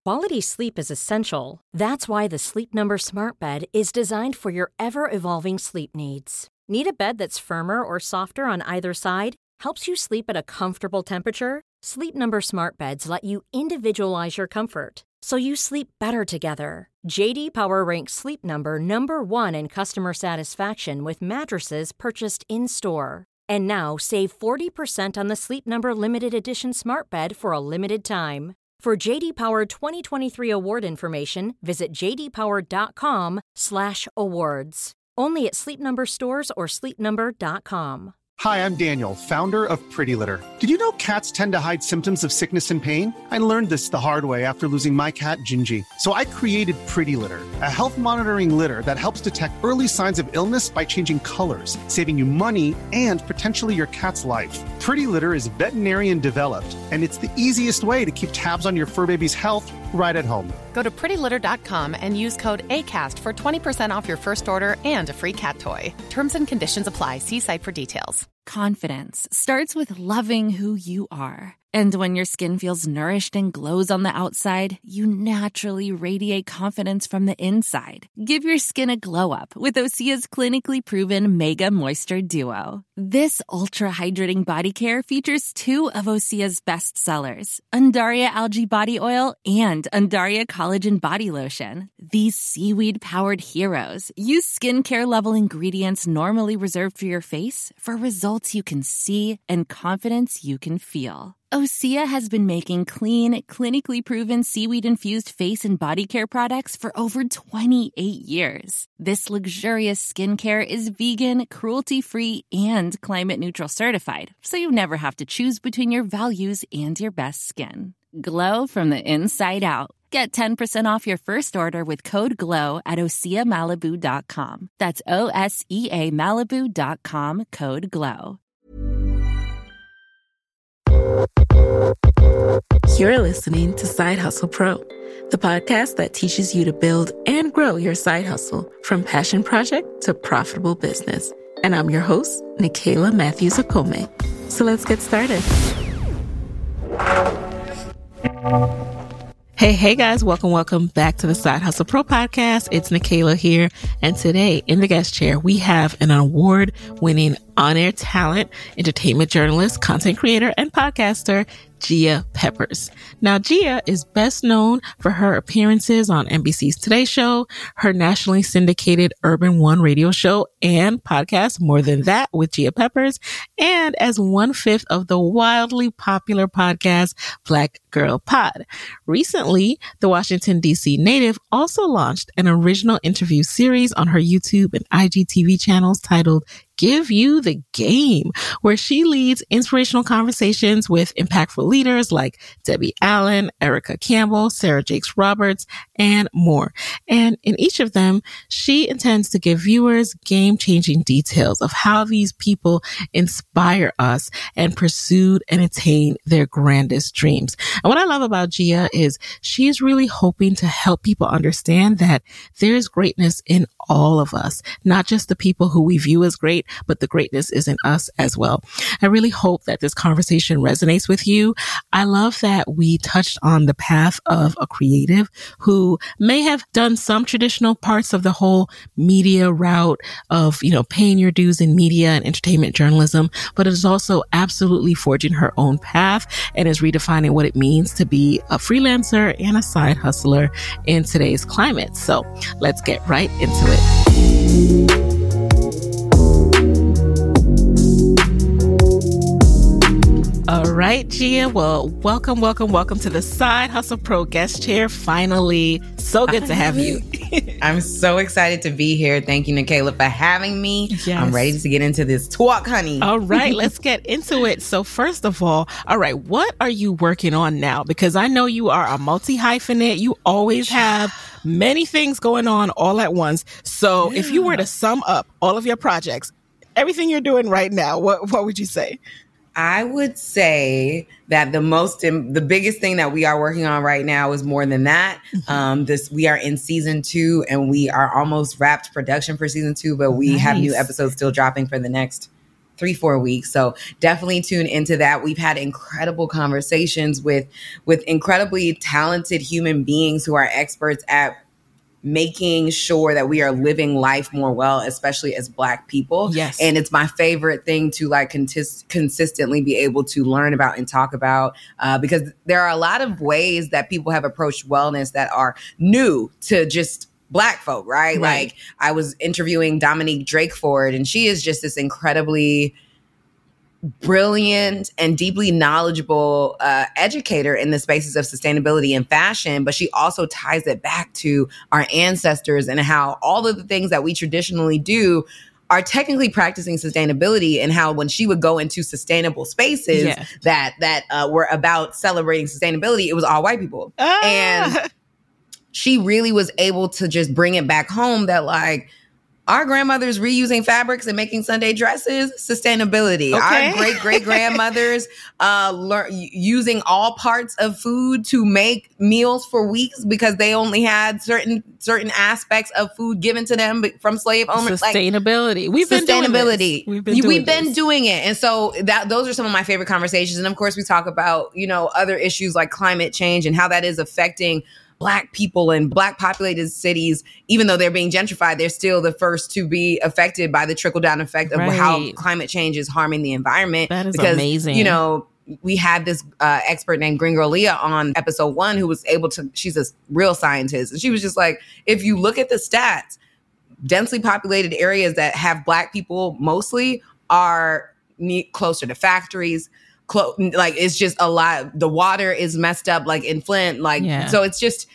Quality sleep is essential. That's why the Sleep Number Smart Bed is designed for your ever-evolving sleep needs. Need a bed that's firmer or softer on either side? Helps you sleep at a comfortable temperature? Sleep Number Smart Beds let you individualize your comfort, so you sleep better together. J.D. Power ranks Sleep Number number 1 in customer satisfaction with mattresses purchased in-store. And now, save 40% on the Sleep Number Limited Edition Smart Bed for a limited time. For J.D. Power 2023 award information, visit jdpower.com/awards. Only at Sleep Number stores or sleepnumber.com. Hi, I'm Daniel, founder of Pretty Litter. Did you know cats tend to hide symptoms of sickness and pain? I learned this the hard way after losing my cat, Gingy. So I created Pretty Litter, a health monitoring litter that helps detect early signs of illness by changing colors, saving you money and potentially your cat's life. Pretty Litter is veterinarian developed, and it's the easiest way to keep tabs on your fur baby's health right at home. Go to prettylitter.com and use code ACAST for 20% off your first order and a free cat toy. Terms and conditions apply. See site for details. Confidence starts with loving who you are. And when your skin feels nourished and glows on the outside, you naturally radiate confidence from the inside. Give your skin a glow up with Osea's clinically proven Mega Moisture Duo. This ultra-hydrating body care features 2 of Osea's best sellers, Undaria Algae Body Oil and Undaria Collagen Body Lotion. These seaweed-powered heroes use skincare-level ingredients normally reserved for your face for results you can see and confidence you can feel. Osea has been making clean, clinically proven seaweed-infused face and body care products for over 28 years. This luxurious skincare is vegan, cruelty-free, and climate-neutral certified, so you never have to choose between your values and your best skin. Glow from the inside out. Get 10% off your first order with code GLOW at OseaMalibu.com. That's OSEA Malibu.com, code GLOW. You're listening to Side Hustle Pro, the podcast that teaches you to build and grow your side hustle from passion project to profitable business. And I'm your host, Nicaila Matthews Okome. So let's get started. Hey guys, welcome back to the Side Hustle Pro podcast. It's Nicaila here. And today in the guest chair, we have an award-winning on-air talent, entertainment journalist, content creator, and podcaster, Gia Peppers. Now, Gia is best known for her appearances on NBC's Today Show, her nationally syndicated Urban One radio show and podcast, More Than That with Gia Peppers, and as 1/5 of the wildly popular podcast, Black Girl Pod. Recently, the Washington, D.C. native also launched an original interview series on her YouTube and IGTV channels titled Give You the Game, where she leads inspirational conversations with impactful leaders like Debbie Allen, Erica Campbell, Sarah Jakes Roberts, and more. And in each of them, she intends to give viewers game-changing details of how these people inspire us and pursued and attained their grandest dreams. And what I love about Gia is she's really hoping to help people understand that there's greatness in all of us, not just the people who we view as great, but the greatness is in us as well. I really hope that this conversation resonates with you. I love that we touched on the path of a creative who may have done some traditional parts of the whole media route of, paying your dues in media and entertainment journalism, but is also absolutely forging her own path and is redefining what it means to be a freelancer and a side hustler in today's climate. So let's get right into it. All right, Gia. Well, welcome to the Side Hustle Pro guest chair. Finally, so good to have you. I'm so excited to be here. Thank you, Nicaila, for having me. Yes. I'm ready to get into this talk, honey. All right, let's get into it. So first of all, what are you working on now? Because I know you are a multi-hyphenate. You always have many things going on all at once. So if you were to sum up all of your projects, everything you're doing right now, what would you say? I would say that the biggest thing that we are working on right now is More Than That. We are in season 2 and we are almost wrapped production for season 2, but we have new episodes still dropping for the next 3-4 weeks. So definitely tune into that. We've had incredible conversations with incredibly talented human beings who are experts at making sure that we are living life more well, especially as Black people. Yes. And it's my favorite thing to like consistently be able to learn about and talk about, because there are a lot of ways that people have approached wellness that are new to just Black folk, right? Like I was interviewing Dominique Drakeford, and she is just this incredibly brilliant and deeply knowledgeable educator in the spaces of sustainability and fashion, but she also ties it back to our ancestors and how all of the things that we traditionally do are technically practicing sustainability, and how when she would go into sustainable spaces that were about celebrating sustainability, it was all white people. And she really was able to just bring it back home that like, our grandmothers reusing fabrics and making Sunday dresses, sustainability. Okay. Our great-great-grandmothers using all parts of food to make meals for weeks because they only had certain aspects of food given to them from slave owners. Sustainability. We've been doing it. And so those are some of my favorite conversations. And of course, we talk about, other issues like climate change and how that is affecting Black people in Black populated cities. Even though they're being gentrified, they're still the first to be affected by the trickle down effect of how climate change is harming the environment. That is amazing. We had this expert named Green Girl Leah on episode 1 who was able to, she's a real scientist. And she was just like, if you look at the stats, densely populated areas that have Black people mostly are closer to factories. Like it's just a lot. The water is messed up, like in Flint. So it's just.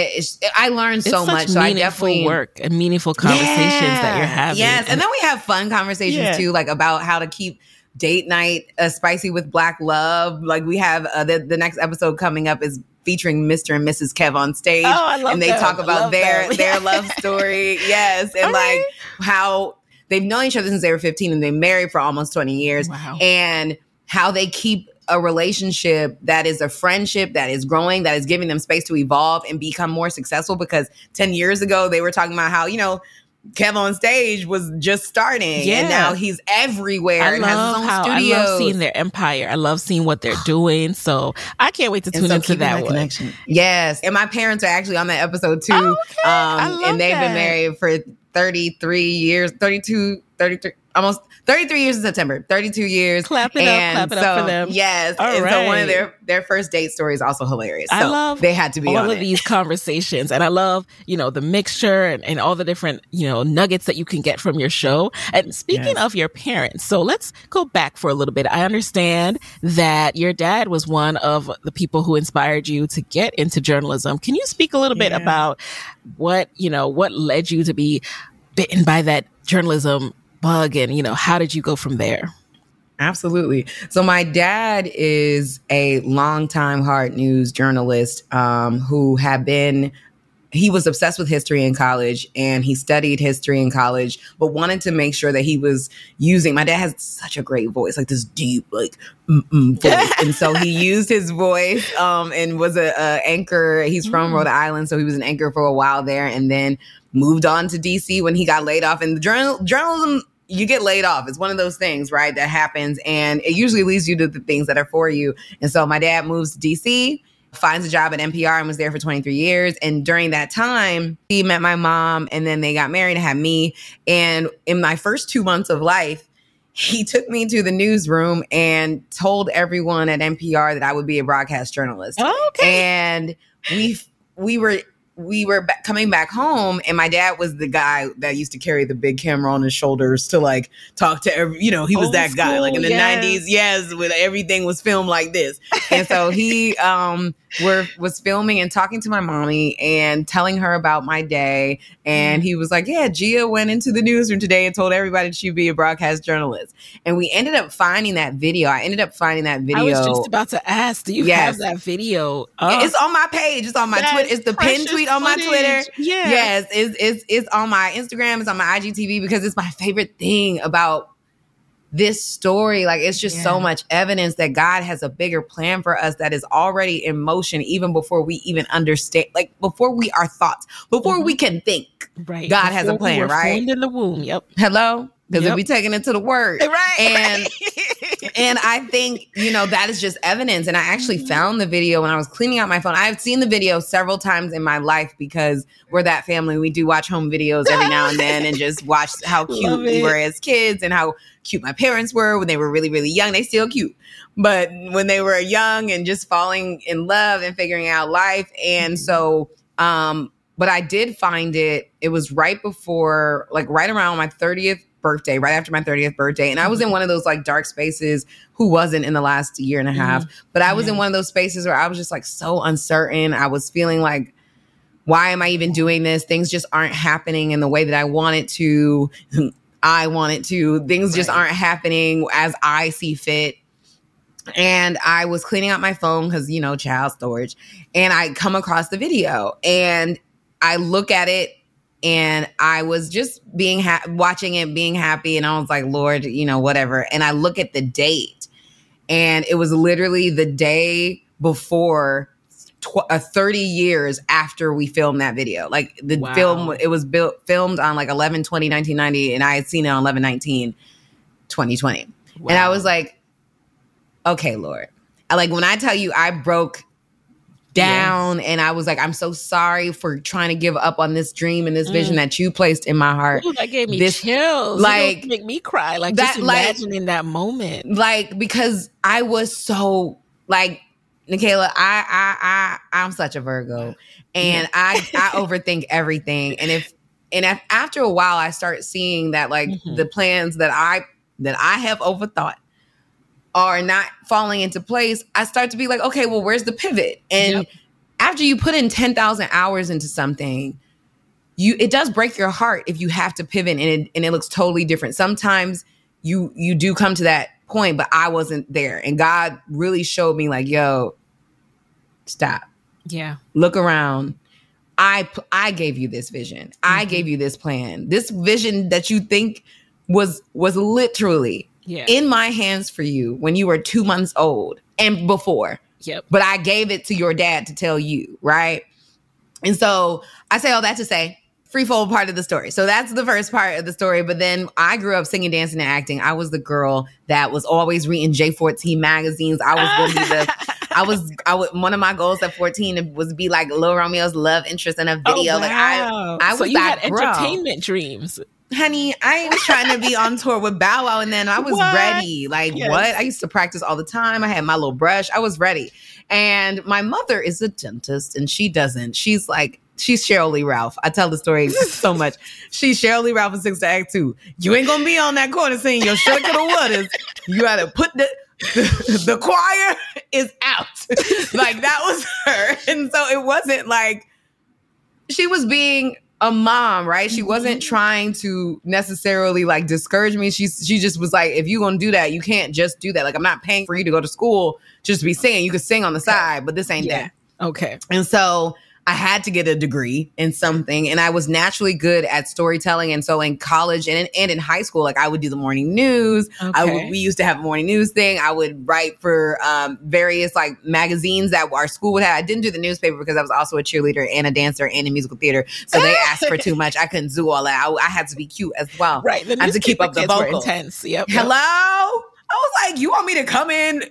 I learned so much. So I definitely work and meaningful conversations that you're having. Yes, and then we have fun conversations too, like about how to keep date night spicy with Black love. Like we have the next episode coming up is featuring Mr. and Mrs. Kev on stage, and they talk about their love story. Yes, and like how they've known each other since they were 15, and they married for almost 20 years. Wow. And how they keep a relationship that is a friendship that is growing, that is giving them space to evolve and become more successful. Because 10 years ago, they were talking about how, Kev on stage was just starting, and now he's everywhere and has his own studios. I love seeing their empire. I love seeing what they're doing. So I can't wait to tune into that connection. Yes. And my parents are actually on that episode too. And they've been married for 33 years, 33, almost 33 years in September, 32 years. Clap it up for them. Yes. So one of their first date stories also hilarious. So I love they had to be all of these conversations. And I love, the mixture and all the different, nuggets that you can get from your show. And speaking of your parents, so let's go back for a little bit. I understand that your dad was one of the people who inspired you to get into journalism. Can you speak a little bit about what led you to be bitten by that journalism bug, and how did you go from there? Absolutely. So my dad is a longtime hard news journalist who he was obsessed with history in college, and he studied history in college, but wanted to make sure that he was using, my dad has such a great voice, like this deep, like, voice. And so he used his voice and was a anchor. He's from Rhode Island, so he was an anchor for a while there, and then moved on to DC when he got laid off. And journalism, you get laid off. It's one of those things, right, that happens. And it usually leads you to the things that are for you. And so my dad moves to DC, finds a job at NPR, and was there for 23 years. And during that time, he met my mom, and then they got married and had me. And in my first 2 months of life, he took me to the newsroom and told everyone at NPR that I would be a broadcast journalist. Oh, okay. And we were coming back home, and my dad was the guy that used to carry the big camera on his shoulders to like talk to every, he was old that guy, like in the 90s, when everything was filmed like this. And so he was filming and talking to my mommy and telling her about my day. And he was like, yeah, Gia went into the newsroom today and told everybody she'd be a broadcast journalist. And we ended up finding that video. I was just about to ask, do you have that video? It's on my page. It's on my Twitter. It's the pinned tweet on my Twitter. Yeah. Yes. It's on my Instagram. It's on my IGTV, because it's my favorite thing about this story. Like, it's just so much evidence that God has a bigger plan for us that is already in motion, even before we even understand, like before we can think. Right. God has a plan, right? Formed in the womb. Yep. Hello? because they'll be taking it to the work. Right. And I think, that is just evidence. And I actually found the video when I was cleaning out my phone. I've seen the video several times in my life because we're that family. We do watch home videos every now and then and just watch how cute we were as kids and how cute my parents were when they were really, really young. They still cute. But when they were young and just falling in love and figuring out life. And so, but I did find it was right before, like right around my 30th birthday, right after my 30th birthday. And I was in one of those like dark spaces. Who wasn't in the last year and a half? But I was in one of those spaces where I was just like so uncertain. I was feeling like, why am I even doing this? Things just aren't happening in the way that I want it to. Things just aren't happening as I see fit. And I was cleaning out my phone because, child storage. And I come across the video and I look at it and I was just watching it, being happy. And I was like, Lord, whatever. And I look at the date and it was literally the day before 30 years after we filmed that video. Like the film, it was filmed on like 11/20/1990 and I had seen it on 11/19/2020. Wow. And I was like, okay, Lord. Like when I tell you I broke down and I was like, I'm so sorry for trying to give up on this dream and this vision that you placed in my heart. Ooh, that gave me chills. Like, make me cry. Like that, just imagining that moment. Like, because I was so like, Nicaila, I'm such a Virgo and I overthink everything. And if after a while I start seeing that like the plans that I have overthought are not falling into place, I start to be like, okay, well, where's the pivot? And after you put in 10,000 hours into something, it does break your heart if you have to pivot and it looks totally different. Sometimes you do come to that point, but I wasn't there. And God really showed me like, yo, stop. Yeah. Look around. I gave you this vision. I gave you this plan. This vision that you think was literally in my hands for you when you were 2 months old and before. Yep. But I gave it to your dad to tell you, right? And so I say all that to say, threefold part of the story. So that's the first part of the story. But then I grew up singing, dancing, and acting. I was the girl that was always reading J14 magazines. I was going to be one of my goals at 14 was be like Lil Romeo's love interest in a video. Oh, wow. Like I was so you that had girl. Entertainment dreams. Honey, I was trying to be on tour with Bow Wow and then I was ready. Like what? I used to practice all the time. I had my little brush. I was ready. And my mother is a dentist and she doesn't. She's Cheryl Lee Ralph. I tell the story so much. She's Cheryl Lee Ralph in 6 to Act 2. You ain't gonna be on that corner singing your shoulda coulda wouldas. You gotta put the choir is out. Like that was her. And so it wasn't like she was being a mom, right? She wasn't trying to necessarily like discourage me. She just was like, if you're gonna do that, you can't just do that. Like I'm not paying for you to go to school just to be singing. You could sing on the side, but this ain't that. Okay. And so I had to get a degree in something and I was naturally good at storytelling. And so in college and in high school, like I would do the morning news. Okay. We used to have a morning news thing. I would write for various like magazines that our school would have. I didn't do the newspaper because I was also a cheerleader and a dancer and in musical theater. So they asked for too much. I couldn't do all that. I had to be cute as well. Right. I had to keep up the vocal. Intense. Yep. Hello? I was like, you want me to come in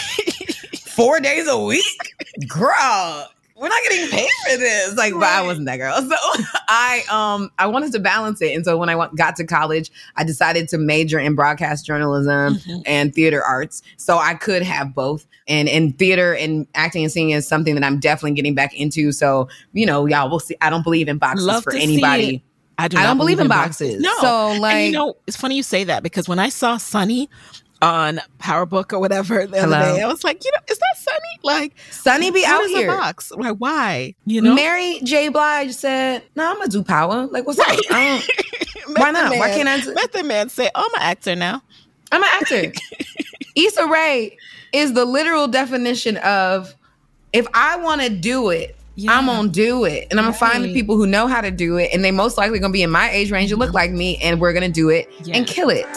4 days a week? Girl. We're not getting paid for this. Like, but I wasn't that girl. So I wanted to balance it. And so when I got to college, I decided to major in broadcast journalism and theater arts. So I could have both. And theater and acting and singing is something that I'm definitely getting back into. So, y'all will see. I don't believe in boxes for anybody. I don't believe in boxes. No. So like, and it's funny you say that because when I saw Sunny on Power Book or whatever the other day, I was like, is that Sunny? Like, Sunny be out here. A box? Like, why? Mary J. Blige said, "No, I'm gonna do Power." Like, what's up? Why not? Why can't I? Let the man say, "Oh, I'm an actor now." I'm an actor. Issa Rae is the literal definition of if I want to do it. Yeah. I'm gonna do it, and I'm gonna find the people who know how to do it, and they most likely gonna be in my age range and look like me, and we're gonna do it and kill it.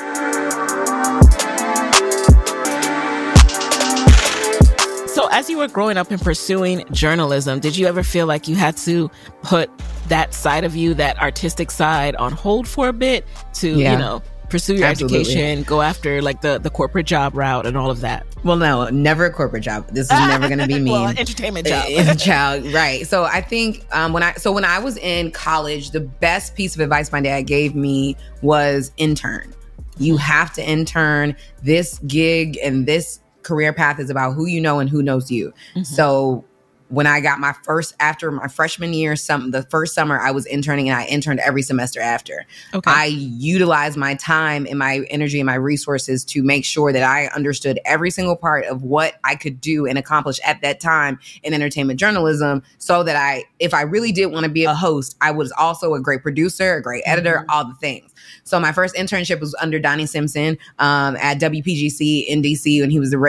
So as you were growing up and pursuing journalism, did you ever feel like you had to put that side of you, that artistic side, on hold for a bit to, pursue your Absolutely. education, go after like the corporate job route and all of that. Well, no, never a corporate job. This is never going to be me. Well, an entertainment job. Child, right. So I think when I was in college, the best piece of advice my dad gave me was intern. You have to intern. This gig and this career path is about who you know and who knows you. Mm-hmm. So when I got after my freshman year, the first summer I was interning, and I interned every semester after. Okay. I utilized my time and my energy and my resources to make sure that I understood every single part of what I could do and accomplish at that time in entertainment journalism, so that if I really did want to be a host, I was also a great producer, a great editor, all the things. So my first internship was under Donnie Simpson at WPGC in DC, when he was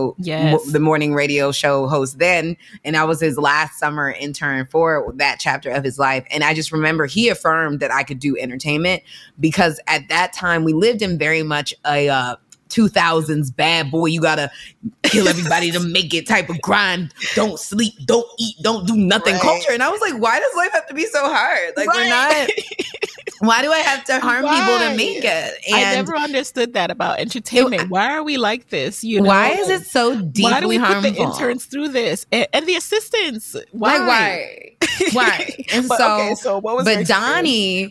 the morning radio show host then. And I was his last summer intern for that chapter of his life. And I just remember he affirmed that I could do entertainment, because at that time we lived in very much a 2000s bad boy, you gotta kill everybody to make it type of grind, don't sleep, don't eat, don't do nothing culture. And I was like, why does life have to be so hard? Like, we're not... Why do I have to harm people to make it? And I never understood that about entertainment. Why are we like this? You know? Why is it so deeply harmful? Why do we put the interns through this and the assistants? Why? Why? And so what was? But Donnie,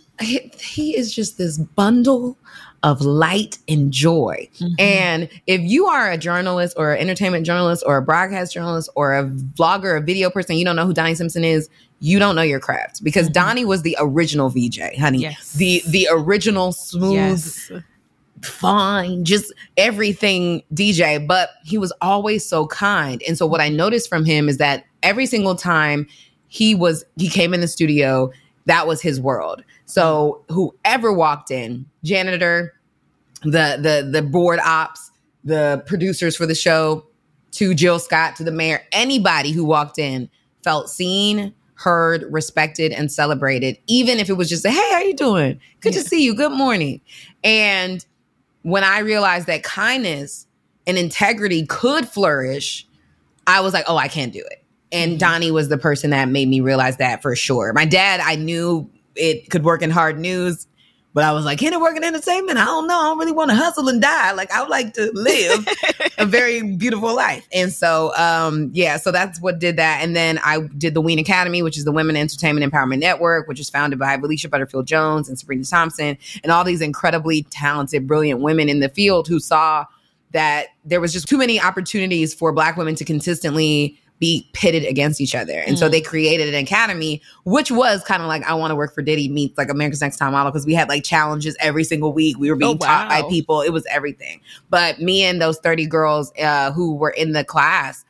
he is just this bundle of light and joy. Mm-hmm. And if you are a journalist or an entertainment journalist or a broadcast journalist or a vlogger, a video person, you don't know who Donnie Simpson is, you don't know your craft, because Donnie was the original VJ, honey. Yes. The original smooth, fine, just everything DJ, but he was always so kind. And so what I noticed from him is that every single time he came in the studio, that was his world. So whoever walked in, janitor, the board ops, the producers for the show, to Jill Scott, to the mayor, anybody who walked in felt seen, heard, respected, and celebrated, even if it was just a, hey, how you doing? Good to see you. Good morning. And when I realized that kindness and integrity could flourish, I was like, oh, I can't do it. And Donnie was the person that made me realize that for sure. My dad, I knew it could work in hard news, but I was like, can it work in entertainment? I don't know. I don't really want to hustle and die. Like, I would like to live a very beautiful life. And so, so that's what did that. And then I did the WEEN Academy, which is the Women Entertainment Empowerment Network, which is founded by Felicia Butterfield-Jones and Sabrina Thompson, and all these incredibly talented, brilliant women in the field who saw that there was just too many opportunities for Black women to consistently be pitted against each other. And so they created an academy, which was kind of like I Want to Work for Diddy meets like America's Next Top Model, because we had like challenges every single week. We were being taught by people. It was everything. But me and those 30 girls who were in the class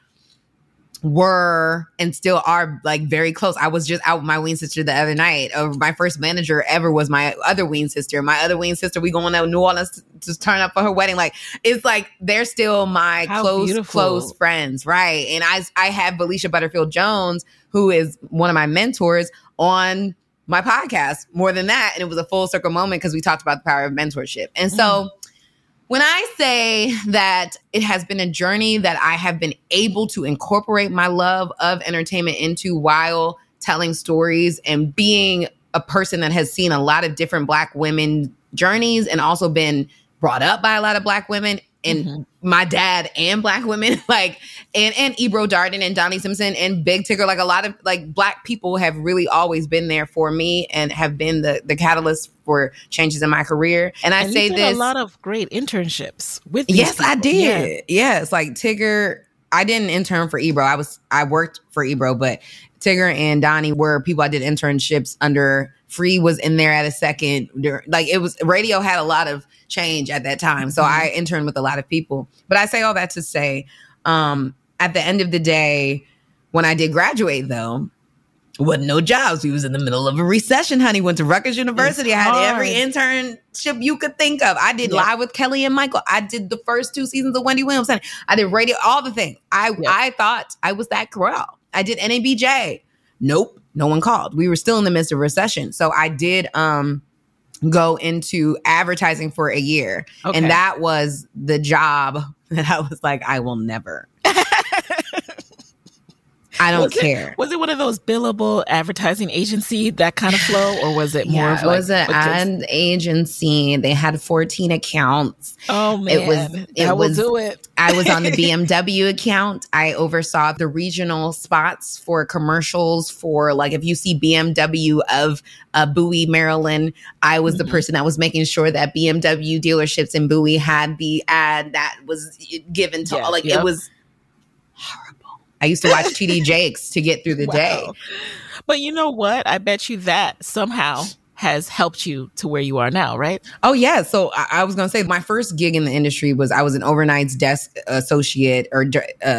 were and still are like very close. I was just out with my WEEN sister the other night. My first manager ever was my other WEEN sister. My other WEEN sister, we going to New Orleans to turn up for her wedding. Like, it's like they're still my close friends, right? And I have Felicia Butterfield-Jones, who is one of my mentors, on my podcast. More than that, and it was a full circle moment because we talked about the power of mentorship. And so when I say that it has been a journey that I have been able to incorporate my love of entertainment into while telling stories and being a person that has seen a lot of different Black women journeys and also been brought up by a lot of Black women and my dad and Black women, like, and Ebro Darden and Donnie Simpson and Big Tigger, like a lot of like Black people have really always been there for me and have been the catalyst for changes in my career. And I say this, a lot of great internships with these yes, people. I did. Yeah. Yes, like Tigger. I didn't intern for Ebro. I worked for Ebro, but Tigger and Donnie were people I did internships under. Free was in there at a second. Like, it was, radio had a lot of change at that time. So I interned with a lot of people. But I say all that to say, at the end of the day, when I did graduate, though, wasn't no jobs. We was in the middle of a recession, honey. Went to Rutgers University. I had every internship you could think of. I did Live with Kelly and Michael. I did the first 2 seasons of Wendy Williams. I did radio, all the things. I thought I was that girl. I did NABJ. Nope. No one called. We were still in the midst of recession. So I did go into advertising for a year. Okay. And that was the job that I was like, I will never. I don't care. Was it one of those billable advertising agency, that kind of flow, or was it more of like... it was an ad agency. They had 14 accounts. Oh, man. That will do it. I was on the BMW account. I oversaw the regional spots for commercials for, like, if you see BMW of Bowie, Maryland, I was the person that was making sure that BMW dealerships in Bowie had the ad that was given to all. Like, it was horrible. I used to watch TD Jakes to get through the day. But you know what? I bet you that somehow has helped you to where you are now, right? Oh, yeah. So I was going to say my first gig in the industry was I was an overnight desk associate per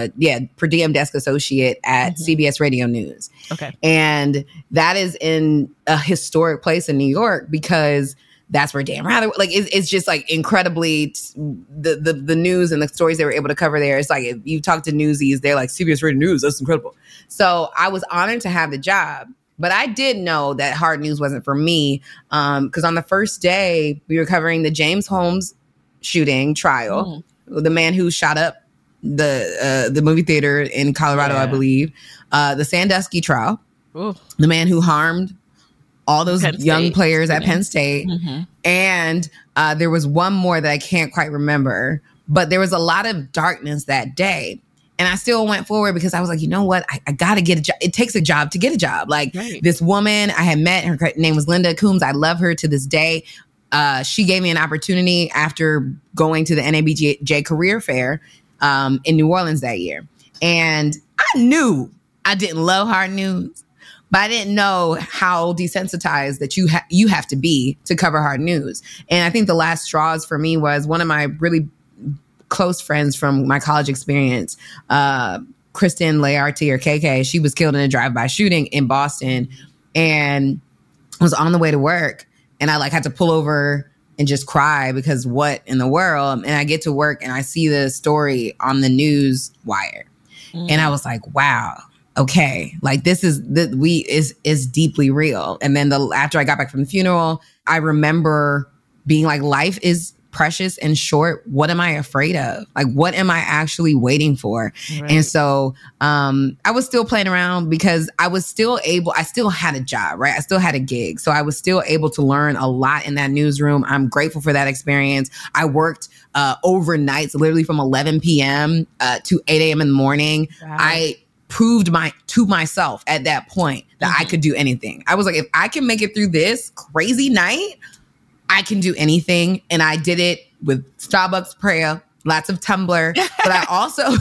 diem desk associate at CBS Radio News. Okay. And that is in a historic place in New York because that's where Dan Rather, like, it's just like incredibly the news and the stories they were able to cover there. It's like, if you talk to newsies, they're like, CBS Radio News, that's incredible. So I was honored to have the job, but I did know that hard news wasn't for me. Because on the first day, we were covering the James Holmes shooting trial, the man who shot up the movie theater in Colorado, I believe, the Sandusky trial, the man who harmed all those young players at Penn State. And there was one more that I can't quite remember, but there was a lot of darkness that day. And I still went forward because I was like, you know what? I got to get a job. It takes a job to get a job. Like this woman I had met, her name was Linda Coombs. I love her to this day. She gave me an opportunity after going to the NABJ career fair in New Orleans that year. And I knew I didn't love hard news, but I didn't know how desensitized that you have to be to cover hard news. And I think the last straws for me was one of my really close friends from my college experience, Kristen Laerty, or KK. She was killed in a drive-by shooting in Boston and was on the way to work. And I had to pull over and just cry because what in the world? And I get to work and I see the story on the news wire. And I was like, wow. Okay, this is deeply real. And then after I got back from the funeral, I remember being like, life is precious and short. What am I afraid of? What am I actually waiting for? Right. And so I was still playing around because I still had a job, right? I still had a gig. So I was still able to learn a lot in that newsroom. I'm grateful for that experience. I worked overnights, literally from 11 p.m. To 8 a.m. in the morning. Wow. I proved to myself at that point that I could do anything. I was like, if I can make it through this crazy night, I can do anything. And I did it with Starbucks prayer, lots of Tumblr. But I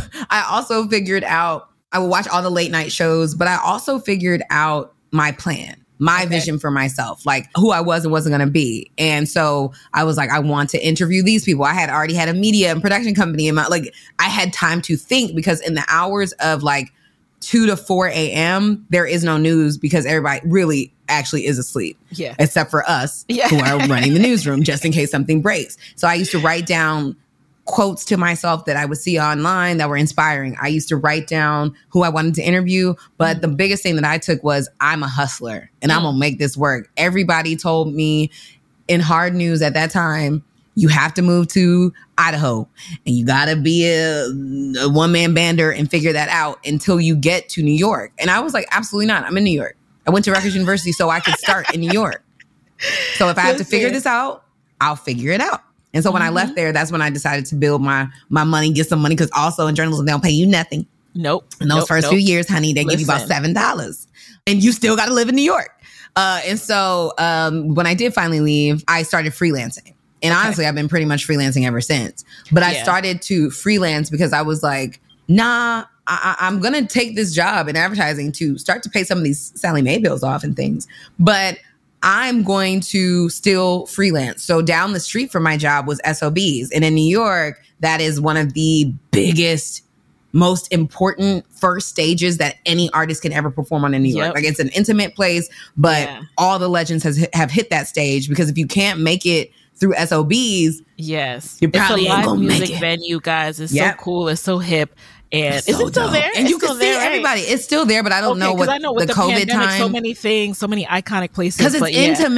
also figured out, I would watch all the late night shows, but I also figured out my plan, my vision for myself, who I was and wasn't going to be. And so I was like, I want to interview these people. I had already had a media and production company in I had time to think, because in the hours of 2 to 4 a.m., there is no news because everybody really actually is asleep. Yeah. Except for us who are running the newsroom just in case something breaks. So I used to write down quotes to myself that I would see online that were inspiring. I used to write down who I wanted to interview. But the biggest thing that I took was, I'm a hustler and I'm going to make this work. Everybody told me in hard news at that time, you have to move to Idaho and you got to be a one-man bander and figure that out until you get to New York. And I was like, absolutely not. I'm in New York. I went to Rutgers University so I could start in New York. So if I have to figure this out, I'll figure it out. And so when I left there, that's when I decided to build my money, get some money, because also in journalism, they don't pay you nothing. Nope. In those first few years, honey, they give you about $7. And you still got to live in New York. And so when I did finally leave, I started freelancing. And honestly, I've been pretty much freelancing ever since. But I started to freelance because I was like, nah, I'm going to take this job in advertising to start to pay some of these Sally Mae bills off and things. But I'm going to still freelance. So down the street from my job was SOBs. And in New York, that is one of the biggest, most important first stages that any artist can ever perform on in New York. It's an intimate place, but all the legends have hit that stage, because if you can't make it through SOBs, you probably ain't gonna make it. It's a live music venue, guys. It's so cool. It's so hip. And is it still there? And you can see everybody. It's still there, but I don't know what the COVID pandemic, time. So many things, so many iconic places. Because it's intimate.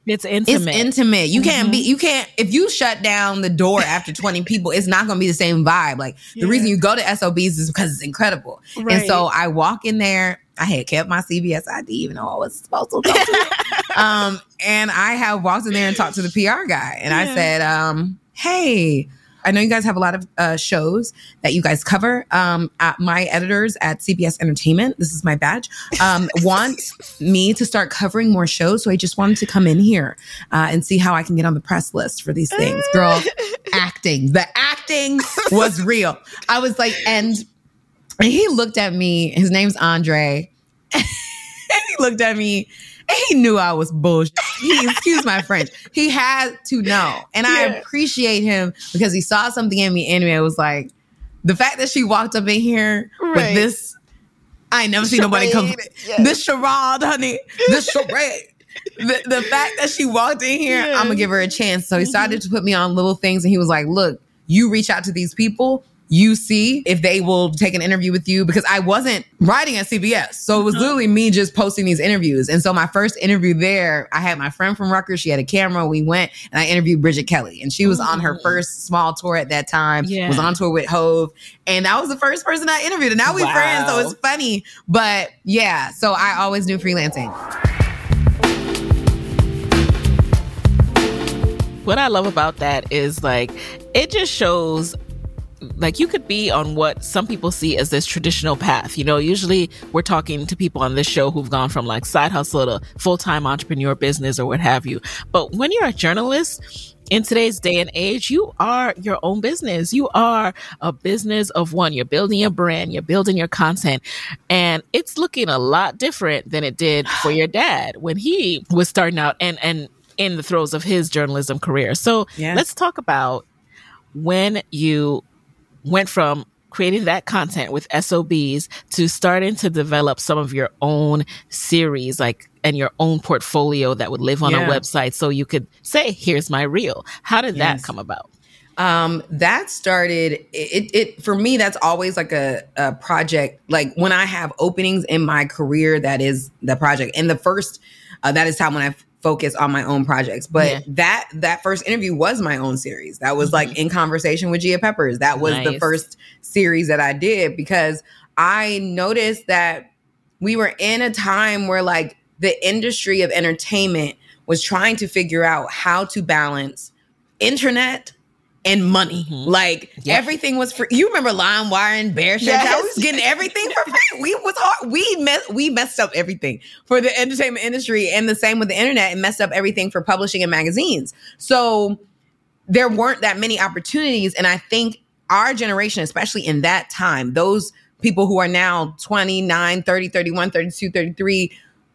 It's intimate. It's intimate. You can't, if you shut down the door after 20 people, it's not going to be the same vibe. Like the reason you go to SOBs is because it's incredible. Right. And so I walk in there. I had kept my CBS ID, even though I was supposed to go to it. And I have walked in there and talked to the PR guy. And I said, hey, I know you guys have a lot of shows that you guys cover. My editors at CBS Entertainment, this is my badge, want me to start covering more shows. So I just wanted to come in here and see how I can get on the press list for these things. Girl, acting. The acting was real. I was like, and he looked at me. His name's Andre. And he looked at me. And he knew I was bullshit. Excuse my French. He had to know. And I appreciate him because he saw something in me anyway. It was like, the fact that she walked up in here with this, I ain't never seen nobody come. This charade, honey. This charade. The fact that she walked in here, I'm going to give her a chance. So he started to put me on little things. And he was like, look, you reach out to these people. You see if they will take an interview with you, because I wasn't writing at CBS. So it was literally me just posting these interviews. And so my first interview there, I had my friend from Rutgers. She had a camera. We went and I interviewed Bridget Kelly. And she was on her first small tour at that time. Was on tour with Hove. And that was the first person I interviewed. And now we're friends. So it's funny. But yeah, so I always do freelancing. What I love about that is like, it just shows like you could be on what some people see as this traditional path. You know, usually we're talking to people on this show who've gone from like side hustle to full-time entrepreneur business or what have you. But when you're a journalist in today's day and age, you are your own business. You are a business of one. You're building your brand, you're building your content, and it's looking a lot different than it did for your dad when he was starting out and in the throes of his journalism career. So let's talk about when you went from creating that content with SOBs to starting to develop some of your own series, like, and your own portfolio that would live on a website so you could say, here's my reel. How did that come about? That started, it for me, that's always like a project. Like when I have openings in my career, that is the project. And the first, that is time when I focus on my own projects. But that first interview was my own series. That was like In Conversation with Gia Peppers. That was the first series that I did, because I noticed that we were in a time where like the industry of entertainment was trying to figure out how to balance internet and money. Like everything was free. You remember LimeWire and BearShare? I was getting everything for free. We messed up everything for the entertainment industry, and the same with the internet. It messed up everything for publishing and magazines. So there weren't that many opportunities. And I think our generation, especially in that time, those people who are now 29, 30, 31, 32, 33,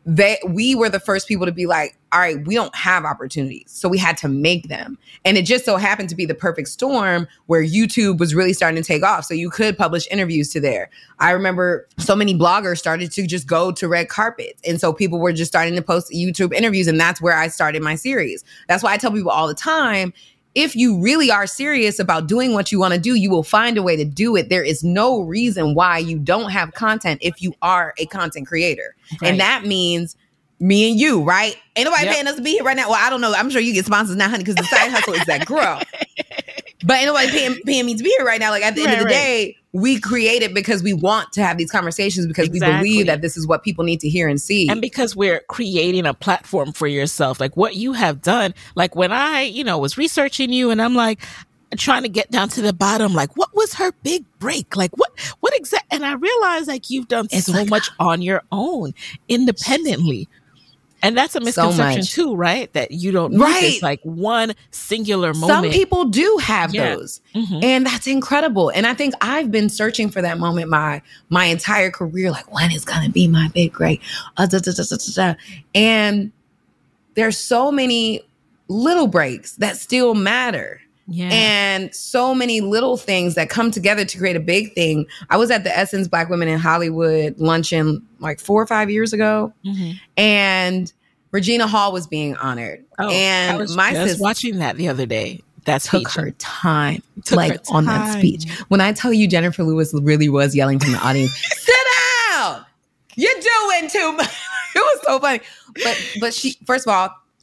we were the first people to be like, all right, we don't have opportunities. So we had to make them. And it just so happened to be the perfect storm where YouTube was really starting to take off. So you could publish interviews to there. I remember so many bloggers started to just go to red carpets. And so people were just starting to post YouTube interviews. And that's where I started my series. That's why I tell people all the time, if you really are serious about doing what you want to do, you will find a way to do it. There is no reason why you don't have content if you are a content creator. Right. And that means me and you, right? Ain't nobody paying us to be here right now. Well, I don't know. I'm sure you get sponsors now, honey, because the side hustle is that girl. But ain't nobody paying me to be here right now. Like at the end of the day, we create it because we want to have these conversations, because we believe that this is what people need to hear and see. And because we're creating a platform for yourself, like what you have done. Like when I, was researching you and I'm like, trying to get down to the bottom, like what was her big break? Like what exactly? And I realized like you've done so much on your own independently. And that's a misconception too, right? That you don't need this like one singular moment. Some people do have those. And that's incredible. And I think I've been searching for that moment my entire career. Like, when is going to be my big break? And there's so many little breaks that still matter. Yeah. And so many little things that come together to create a big thing. I was at the Essence Black Women in Hollywood luncheon like 4 or 5 years ago. And Regina Hall was being honored. And I was my just watching that the other day. That took her time, on that speech. When I tell you Jennifer Lewis really was yelling from the audience, sit down! You're doing too much. It was so funny. But she, first of all,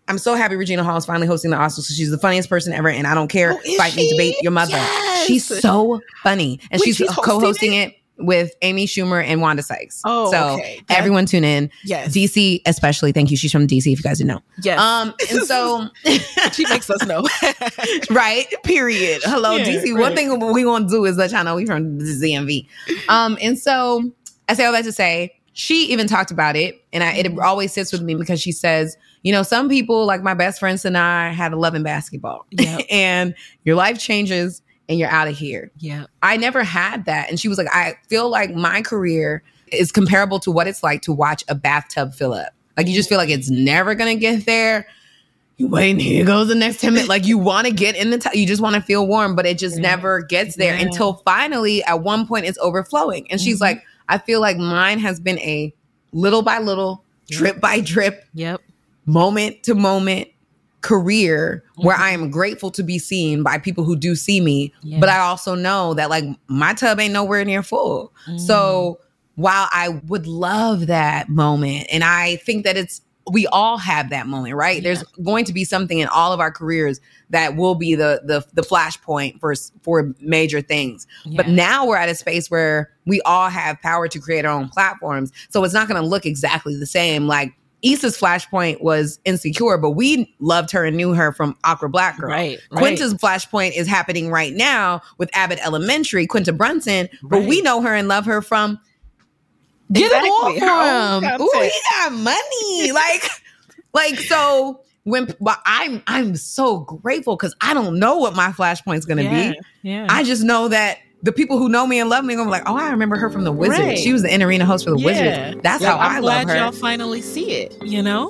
I'm so happy Regina Hall is finally hosting the Oscars. She's the funniest person ever, and I don't care. Fight me, debate your mother. Yes. She's so funny, and she's co-hosting it with Amy Schumer and Wanda Sykes. Oh, so okay. Everyone tune in. Yes, DC especially. Thank you. She's from DC. If you guys didn't know. Yes. And so she makes us know. Right. Period. Hello, yeah, DC. Right. One thing we gonna do is let y'all know we from the ZMV. And so I say all that to say, she even talked about it, and it always sits with me because she says, you know, some people, like my best friends and I, had a love in basketball. Yep. And your life changes and you're out of here. Yeah. I never had that. And she was like, I feel like my career is comparable to what it's like to watch a bathtub fill up. Like, you just feel like it's never going to get there. You wait, and here goes the next 10 minutes. Like, you want to get in the tub. You just want to feel warm, but it just never gets there until finally at one point it's overflowing. And she's like, I feel like mine has been a little by little, drip by drip, moment to moment career where I am grateful to be seen by people who do see me. But I also know that, like, my tub ain't nowhere near full. So while I would love that moment, and I think that we all have that moment, right? There's going to be something in all of our careers that will be the flashpoint for major things. But now we're at a space where we all have power to create our own platforms. So it's not going to look exactly the same. Like, Issa's flashpoint was Insecure, but we loved her and knew her from Awkward Black Girl. Right. Quinta's flashpoint is happening right now with Abbott Elementary, Quinta Brunson, but we know her and love her from Get It All For Him. Ooh, he got money. like so. But I'm so grateful because I don't know what my flashpoint's going to be. Yeah. I just know that the people who know me and love me are going to be like, oh, I remember her from The Wizards. Right. She was the in-arena host for The Wizards. That's how I love her. I'm glad y'all finally see it, you know?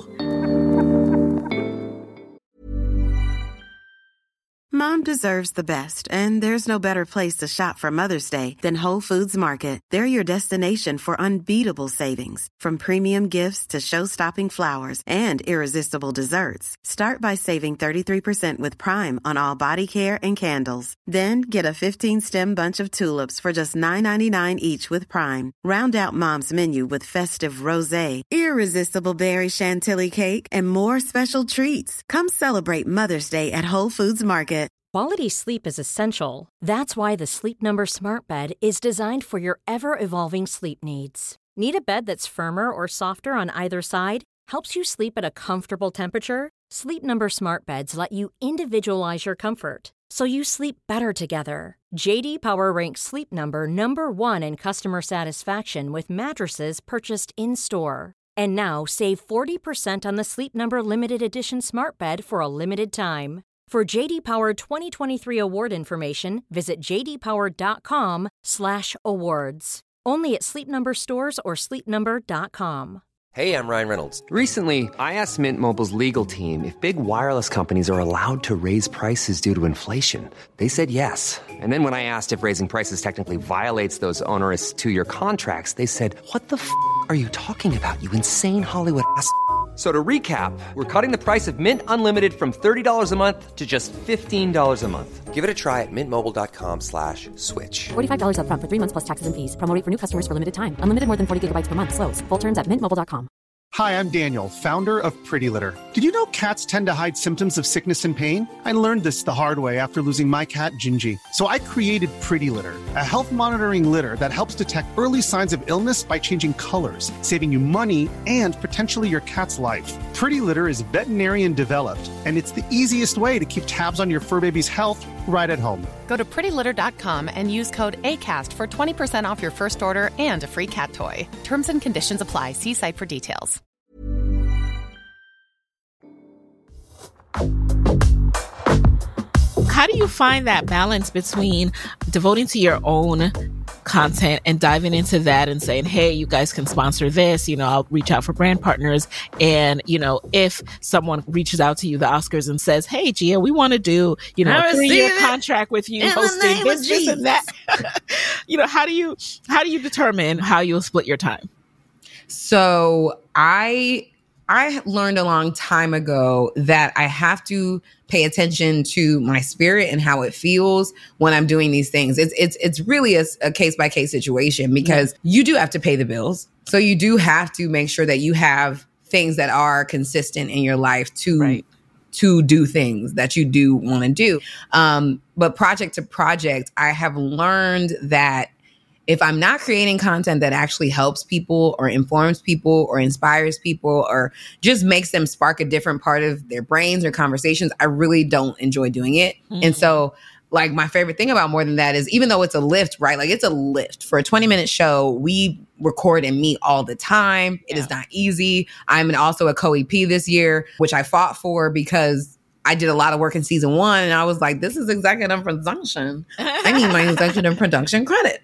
Mom deserves the best, and there's no better place to shop for Mother's Day than Whole Foods Market. They're your destination for unbeatable savings, from premium gifts to show-stopping flowers and irresistible desserts. Start by saving 33% with Prime on all body care and candles. Then get a 15-stem bunch of tulips for just $9.99 each with Prime. Round out Mom's menu with festive rosé, irresistible berry chantilly cake, and more special treats. Come celebrate Mother's Day at Whole Foods Market. Quality sleep is essential. That's why the Sleep Number Smart Bed is designed for your ever-evolving sleep needs. Need a bed that's firmer or softer on either side? Helps you sleep at a comfortable temperature? Sleep Number Smart Beds let you individualize your comfort, so you sleep better together. J.D. Power ranks Sleep Number number 1 in customer satisfaction with mattresses purchased in-store. And now save 40% on the Sleep Number Limited Edition Smart Bed for a limited time. For J.D. Power 2023 award information, visit jdpower.com/awards. Only at Sleep Number stores or sleepnumber.com. Hey, I'm Ryan Reynolds. Recently, I asked Mint Mobile's legal team if big wireless companies are allowed to raise prices due to inflation. They said yes. And then when I asked if raising prices technically violates those onerous 2-year contracts, they said, "What the f*** are you talking about, you insane Hollywood ass?" So to recap, we're cutting the price of Mint Unlimited from $30 a month to just $15 a month. Give it a try at mintmobile.com/switch. $45 up front for 3 months plus taxes and fees. Promo rate for new customers for limited time. Unlimited more than 40 gigabytes per month. Slows full terms at mintmobile.com. Hi, I'm Daniel, founder of Pretty Litter. Did you know cats tend to hide symptoms of sickness and pain? I learned this the hard way after losing my cat, Gingy. So I created Pretty Litter, a health monitoring litter that helps detect early signs of illness by changing colors, saving you money and potentially your cat's life. Pretty Litter is veterinarian developed, and it's the easiest way to keep tabs on your fur baby's health right at home. Go to prettylitter.com and use code ACAST for 20% off your first order and a free cat toy. Terms and conditions apply. See site for details. How do you find that balance between devoting to your own content and diving into that and saying, hey, you guys can sponsor this, I'll reach out for brand partners. And, if someone reaches out to you, the Oscars, and says, hey, Gia, we want to do, a 3-year contract with you hosting this and that. How do you determine how you'll split your time? So I learned a long time ago that I have to pay attention to my spirit and how it feels when I'm doing these things. It's really a case-by-case situation because you do have to pay the bills. So you do have to make sure that you have things that are consistent in your life to do things that you do want to do. But project to project, I have learned that if I'm not creating content that actually helps people or informs people or inspires people or just makes them spark a different part of their brains or conversations, I really don't enjoy doing it. Mm-hmm. And so like my favorite thing about More Than That is even though it's a lift, right? Like it's a lift. For a 20-minute show, we record and meet all the time. It is not easy. I'm also a co-EP this year, which I fought for because I did a lot of work in season 1 and I was like, this is executive production. I need my executive production credit.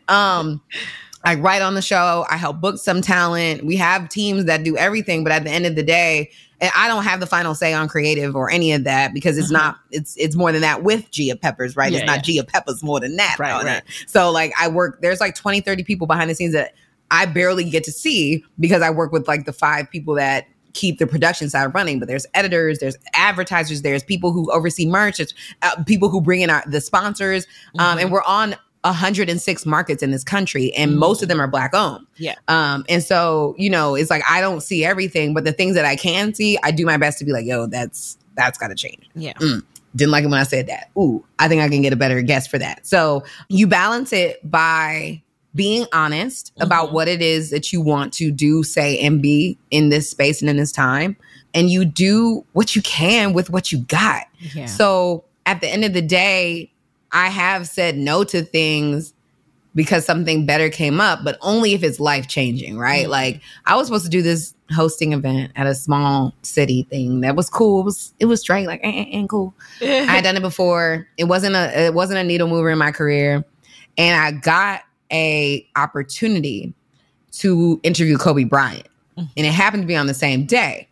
I write on the show. I help book some talent. We have teams that do everything. But at the end of the day, and I don't have the final say on creative or any of that because it's not, it's More Than That with Gia Peppers, right? It's not Gia Peppers More Than That. Right. So like I work, there's like 20, 30 people behind the scenes that I barely get to see because I work with like the 5 people that keep the production side running, but there's editors, there's advertisers, there's people who oversee merch, it's people who bring in the sponsors, and we're on 106 markets in this country, and most of them are Black owned. Yeah. And so, you know, it's like I don't see everything, but the things that I can see, I do my best to be like, yo, that's got to change. Yeah. Didn't like it when I said that. Ooh, I think I can get a better guess for that. So you balance it by being honest about what it is that you want to do, say, and be in this space and in this time. And you do what you can with what you got. Yeah. So at the end of the day, I have said no to things because something better came up, but only if it's life-changing, right? Like I was supposed to do this hosting event at a small city thing that was cool. It was straight, like, and cool. I had done it before. It wasn't a needle mover in my career. And I got a opportunity to interview Kobe Bryant. And it happened to be on the same day.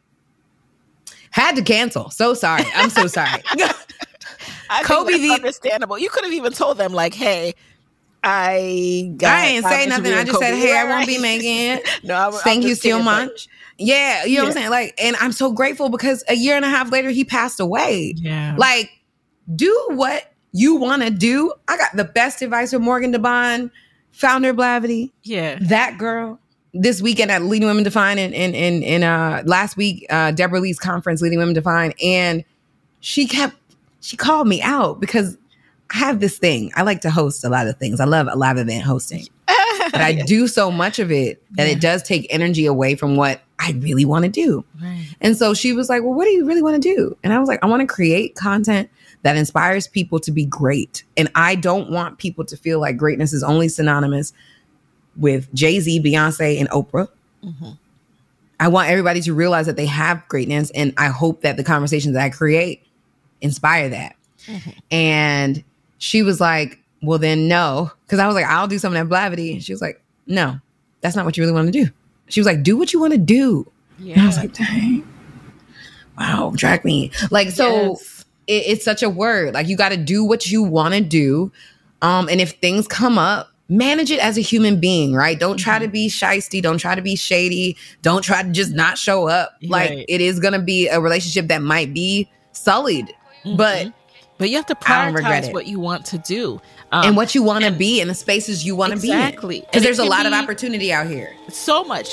Had to cancel. So sorry. I'm so sorry. Kobe, that's understandable. You could have even told them like, hey, I ain't say nothing. I just said, hey, I won't be making it. Thank you so much. Yeah. You know what I'm saying? Like, and I'm so grateful because a year and a half later, he passed away. Yeah. Like, do what you want to do. I got the best advice from Morgan DeBond, founder of Blavity. Yeah. That girl. This weekend at Leading Women Define and last week, Deborah Lee's conference, Leading Women Define. And she called me out because I have this thing. I like to host a lot of things. I love a live event hosting. But I do so much of it that it does take energy away from what I really want to do. Right. And so she was like, well, what do you really want to do? And I was like, I want to create content that inspires people to be great. And I don't want people to feel like greatness is only synonymous with Jay-Z, Beyonce, and Oprah. Mm-hmm. I want everybody to realize that they have greatness. And I hope that the conversations that I create inspire that. Mm-hmm. And she was like, well, then no. Because I was like, I'll do something at Blavity. And she was like, no, that's not what you really want to do. She was like, do what you want to do. Yeah. And I was like, dang. Wow, drag me. Like, so it's such a word. Like, you got to do what you want to do. And if things come up, manage it as a human being, right? Don't try to be shysty. Don't try to be shady. Don't try to just not show up. Like, it is going to be a relationship that might be sullied. But you have to prioritize what you want to do. And what you want to be in the spaces you want to be in. Exactly. Because there's a lot of opportunity out here. So much.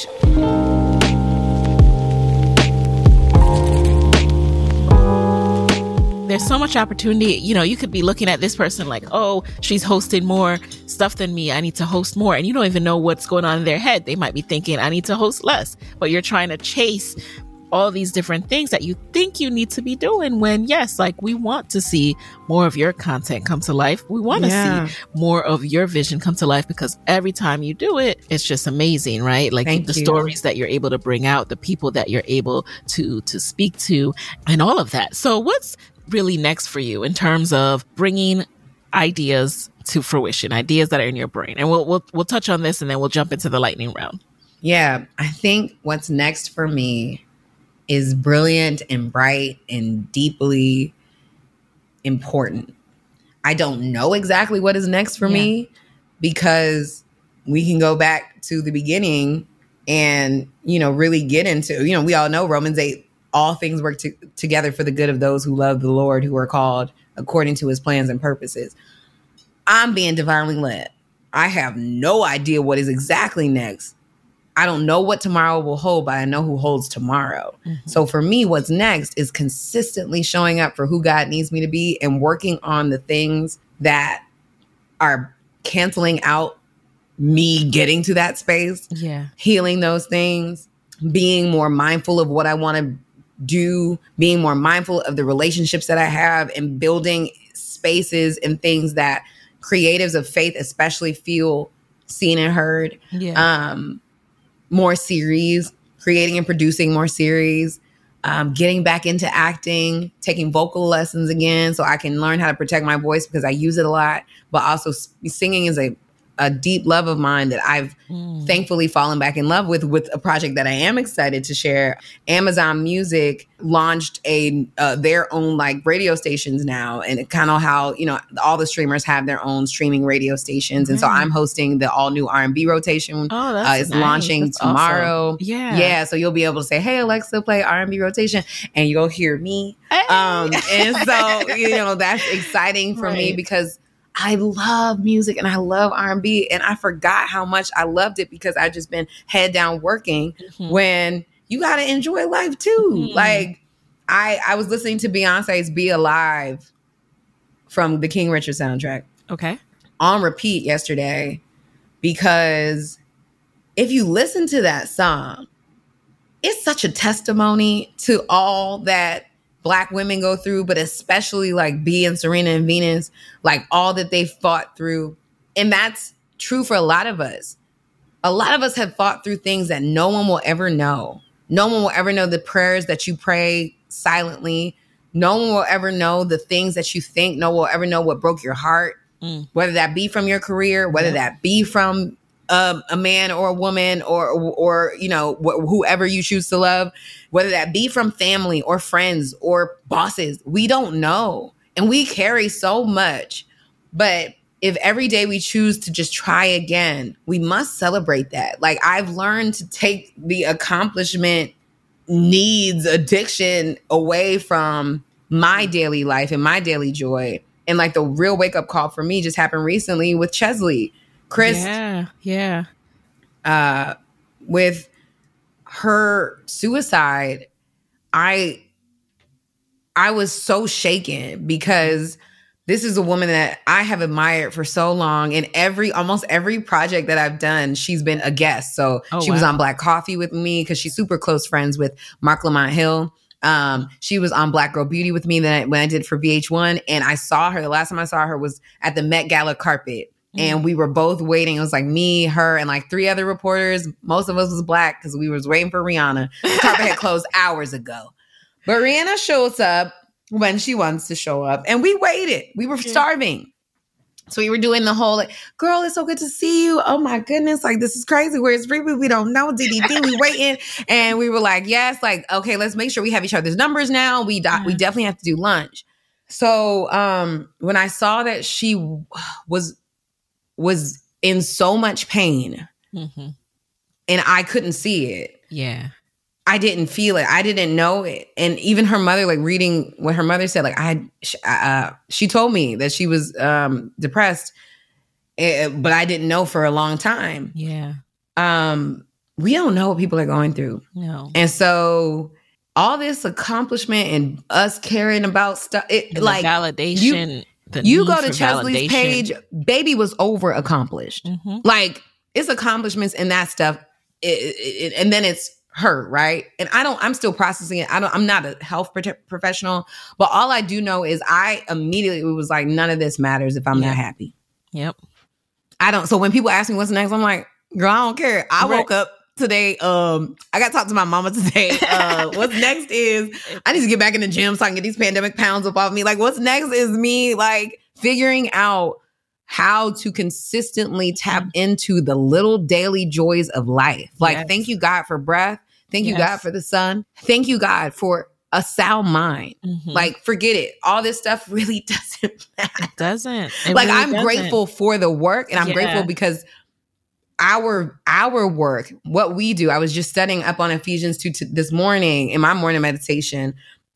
There's so much opportunity. You know, you could be looking at this person like, oh, she's hosting more stuff than me. I need to host more. And you don't even know what's going on in their head. They might be thinking, I need to host less. But you're trying to chase all these different things that you think you need to be doing when, yes, like we want to see more of your content come to life. We want to see more of your vision come to life because every time you do it, it's just amazing, right? Like the stories that you're able to bring out, the people that you're able to speak to and all of that. So what's really next for you in terms of bringing ideas to fruition, ideas that are in your brain? And we'll touch on this and then we'll jump into the lightning round. Yeah, I think what's next for me is brilliant and bright and deeply important. I don't know exactly what is next for me because we can go back to the beginning and, you know, really get into, you know, we all know Romans 8, all things work together for the good of those who love the Lord, who are called according to his plans and purposes. I'm being divinely led. I have no idea what is exactly next. I don't know what tomorrow will hold, but I know who holds tomorrow. Mm-hmm. So for me, what's next is consistently showing up for who God needs me to be and working on the things that are canceling out me getting to that space. Yeah. Healing those things, being more mindful of what I want to do, being more mindful of the relationships that I have, and building spaces and things that creatives of faith especially feel seen and heard. Yeah. More series, creating and producing more series, getting back into acting, taking vocal lessons again so I can learn how to protect my voice because I use it a lot. But also singing is a deep love of mine that I've thankfully fallen back in love with a project that I am excited to share. Amazon Music launched their own like radio stations now, and it kind of how, you know, all the streamers have their own streaming radio stations. And so I'm hosting the all new R&B rotation. Oh, that's it's nice. launching That's tomorrow. Awesome. Yeah. Yeah. So you'll be able to say, hey, Alexa, play R&B rotation, and you'll hear me. Hey. And so, you know, that's exciting for me because I love music and I love R&B, and I forgot how much I loved it because I've just been head down working when you got to enjoy life too. Like I was listening to Beyonce's Be Alive from the King Richard soundtrack. Okay. On repeat yesterday, because if you listen to that song, it's such a testimony to all that Black women go through, but especially like B and Serena and Venus, like all that they fought through. And that's true for a lot of us. A lot of us have fought through things that no one will ever know. No one will ever know the prayers that you pray silently. No one will ever know the things that you think. No one will ever know what broke your heart, whether that be from your career, whether that be from a man or a woman or you know, whoever you choose to love, whether that be from family or friends or bosses. We don't know. And we carry so much. But if every day we choose to just try again, we must celebrate that. Like, I've learned to take the accomplishment needs addiction away from my daily life and my daily joy. And like the real wake up call for me just happened recently with Chesley. Chris, with her suicide, I was so shaken because this is a woman that I have admired for so long. And almost every project that I've done, she's been a guest. So she was on Black Coffee with me because she's super close friends with Mark Lamont Hill. She was on Black Girl Beauty with me when I did for VH1. And I saw her, the last time I saw her was at the Met Gala carpet. And we were both waiting. It was like me, her, and like 3 other reporters. Most of us was Black because we was waiting for Rihanna. The carpet had closed hours ago. But Rihanna shows up when she wants to show up. And we waited. We were starving. So we were doing the whole, like, girl, it's so good to see you. Oh, my goodness. Like, this is crazy. Where's Riri? We don't know. DDD. We waiting. And we were like, yes. Like, okay, let's make sure we have each other's numbers now. We definitely have to do lunch. So when I saw that she was in so much pain and I couldn't see it. Yeah. I didn't feel it. I didn't know it. And even her mother, like reading what her mother said, like she told me that she was depressed, but I didn't know for a long time. Yeah. We don't know what people are going through. No. And so all this accomplishment and us caring about stuff, like validation. You go to Chesley's page, baby was over accomplished. Like, it's accomplishments and that stuff. And then it's her, right? And I'm still processing it. I'm not a health professional, but all I do know is I immediately was like, none of this matters if I'm not happy. Yep. So when people ask me what's next, I'm like, girl, I don't care. I woke up today. I got to talk to my mama today. What's next is I need to get back in the gym so I can get these pandemic pounds up off me. Like, what's next is me like figuring out how to consistently tap into the little daily joys of life. Like, thank you, God, for breath. Thank you, God, for the sun. Thank you, God, for a sound mind. Like, forget it. All this stuff really doesn't matter. It doesn't. Like, really I'm grateful for the work, and I'm grateful because our work, what we do, I was just studying up on Ephesians 2 this morning in my morning meditation.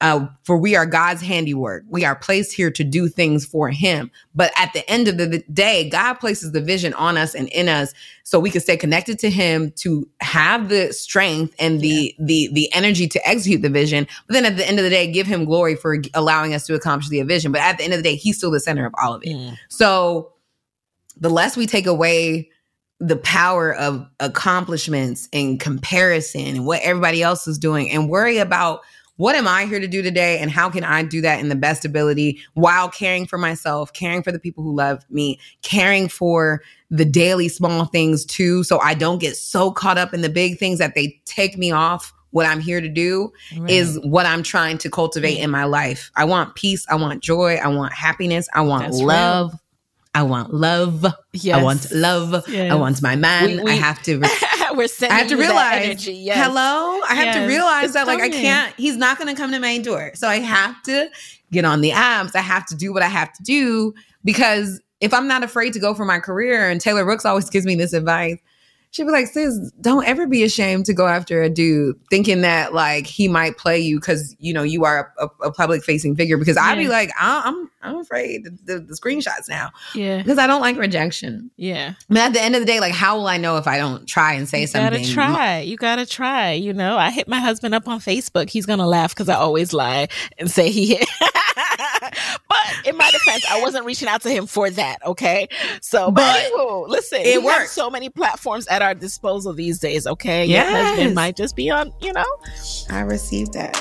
for we are God's handiwork. We are placed here to do things for him. But at the end of the day, God places the vision on us and in us so we can stay connected to him, to have the strength and the energy to execute the vision. But then at the end of the day, give him glory for allowing us to accomplish the vision. But at the end of the day, he's still the center of all of it. So the less we take away the power of accomplishments and comparison and what everybody else is doing and worry about what am I here to do today and how can I do that in the best ability while caring for myself, caring for the people who love me, caring for the daily small things too, so I don't get so caught up in the big things that they take me off what I'm here to do is what I'm trying to cultivate in my life. I want peace. I want joy. I want happiness. I want love. I want love. Yes. I want love. Yes. I want my man. I have to. We're sending I have to realize. yes. Hello. I have to realize It's that like coming. I can't. He's not going to come to my door. So I have to get on the apps. I have to do what I have to do because if I'm not afraid to go for my career, and Taylor Rooks always gives me this advice. She'd be like, sis, don't ever be ashamed to go after a dude thinking that like he might play you because, you know, you are a public facing figure. Because I'd be like, I'm afraid the screenshots now. Yeah. Because I don't like rejection. Yeah. I mean, at the end of the day, like, how will I know if I don't try and say something? You gotta try. You know, I hit my husband up on Facebook. He's gonna laugh because I always lie and say he hit. But in my defense, I wasn't reaching out to him for that. Okay. So, but anywho, listen, it we have works. so many platforms at our disposal these days. Okay. Yes. Your husband might just be on, you know. I received that.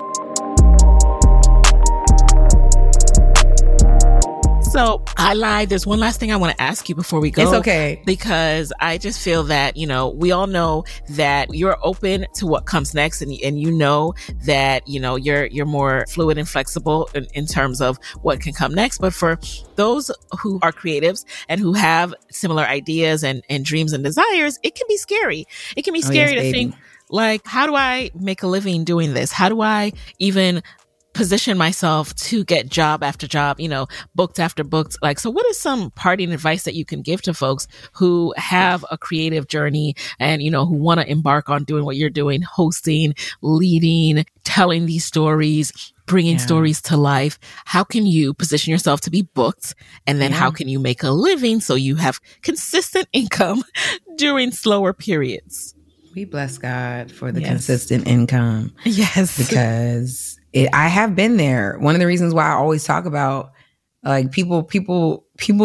So I lied. There's one last thing I want to ask you before we go. It's okay. Because I just feel that, you know, we all know that you're open to what comes next and you know that, you know, you're more fluid and flexible in terms of what can come next. But for those who are creatives and who have similar ideas and dreams and desires, it can be scary. It can be scary to think like, how do I make a living doing this? How do I even position myself to get job after job, you know, booked after booked? Like, so what is some parting advice that you can give to folks who have a creative journey and, you know, who want to embark on doing what you're doing, hosting, leading, telling these stories, bringing stories to life? How can you position yourself to be booked? And then how can you make a living so you have consistent income during slower periods? We bless God for the consistent income. Yes. Because I have been there. One of the reasons why I always talk about like people troll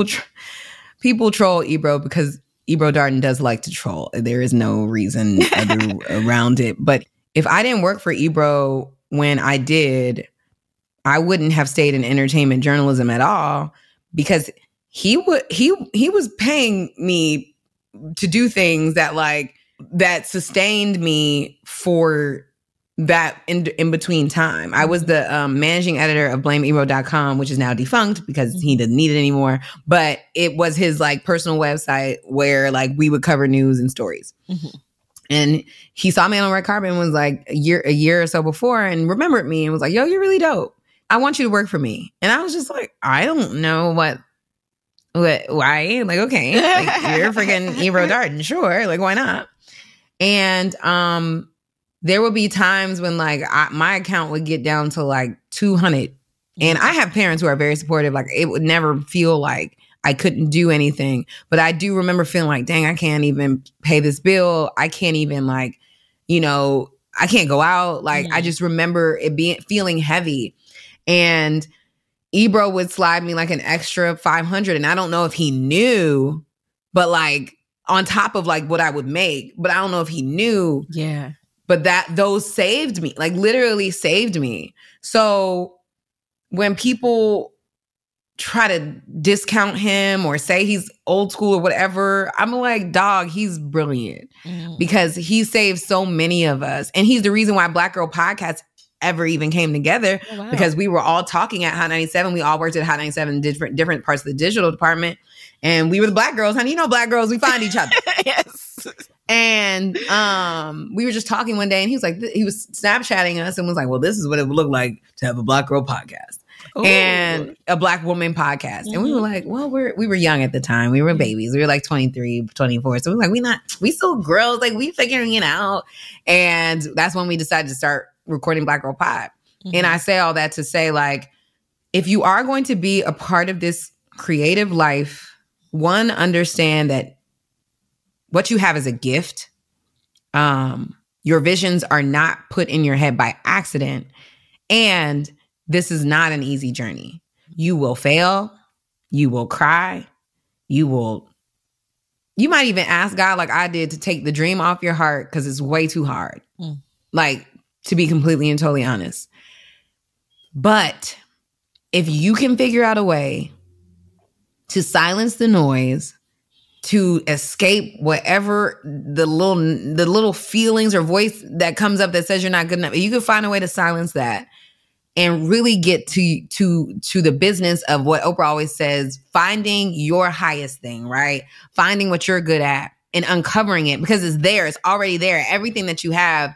Ebro because Ebro Darden does like to troll. There is no reason around it. But if I didn't work for Ebro when I did, I wouldn't have stayed in entertainment journalism at all because he was paying me to do things that sustained me for that in between time. I was the managing editor of BlameEbro.com, which is now defunct because he didn't need it anymore. But it was his like personal website where like we would cover news and stories. Mm-hmm. And he saw me on the red carpet and was like a year or so before and remembered me and was like, yo, you're really dope. I want you to work for me. And I was just like, I don't know why? Like, okay, like, you're freaking Ebro Darden. Sure. Like, why not? And there would be times when like my account would get down to like 200. And I have parents who are very supportive. Like it would never feel like I couldn't do anything. But I do remember feeling like, dang, I can't even pay this bill. I can't even like, you know, I can't go out. Like I just remember it feeling heavy. And Ebro would slide me like an extra 500. And I don't know if he knew, but like on top of like what I would make, but I don't know if he knew. Yeah. But those saved me, like literally saved me. So when people try to discount him or say he's old school or whatever, I'm like, dog, he's brilliant because he saved so many of us. And he's the reason why Black Girl Podcast ever even came together because we were all talking at Hot 97. We all worked at Hot 97 in different parts of the digital department. And we were the Black girls, honey. You know, Black girls, we find each other. Yes. And we were just talking one day and he was Snapchatting us and was like, well, this is what it would look like to have a Black girl podcast. Ooh. And a Black woman podcast. Mm-hmm. And we were like, well, we were young at the time. We were babies. We were like 23, 24. So we were like, we still girls. Like we figuring it out. And that's when we decided to start recording Black Girl Pod. And I say all that to say, like, if you are going to be a part of this creative life, one, understand that what you have is a gift. Your visions are not put in your head by accident. And this is not an easy journey. You will fail. You will cry. You might even ask God, like I did, to take the dream off your heart because it's way too hard. Like, to be completely and totally honest. But if you can figure out a way to silence the noise, to escape whatever the little feelings or voice that comes up that says you're not good enough, you can find a way to silence that and really get to the business of what Oprah always says, finding your highest thing, right? Finding what you're good at and uncovering it, because it's there. It's already there. Everything you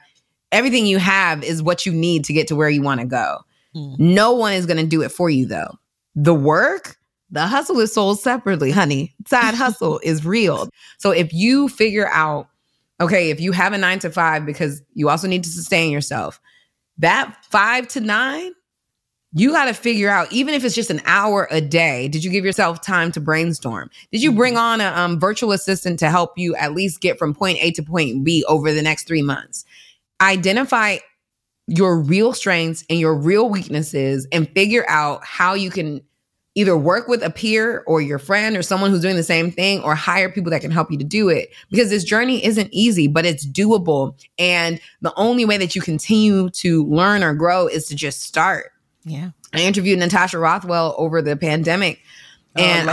have is what you need to get to where you want to go. No one is going to do it for you, though. The work, the hustle is sold separately, honey. Side hustle is real. So if you figure out, okay, if you have a 9 to 5, because you also need to sustain yourself, that 5 to 9, you got to figure out, even if it's just an hour a day, did you give yourself time to brainstorm? Did you bring on a virtual assistant to help you at least get from point A to point B over the next 3 months? Identify your real strengths and your real weaknesses and figure out how you can either work with a peer or your friend or someone who's doing the same thing, or hire people that can help you to do it. Because this journey isn't easy, but it's doable. And the only way that you continue to learn or grow is to just start. Yeah. I interviewed Natasha Rothwell over the pandemic. And I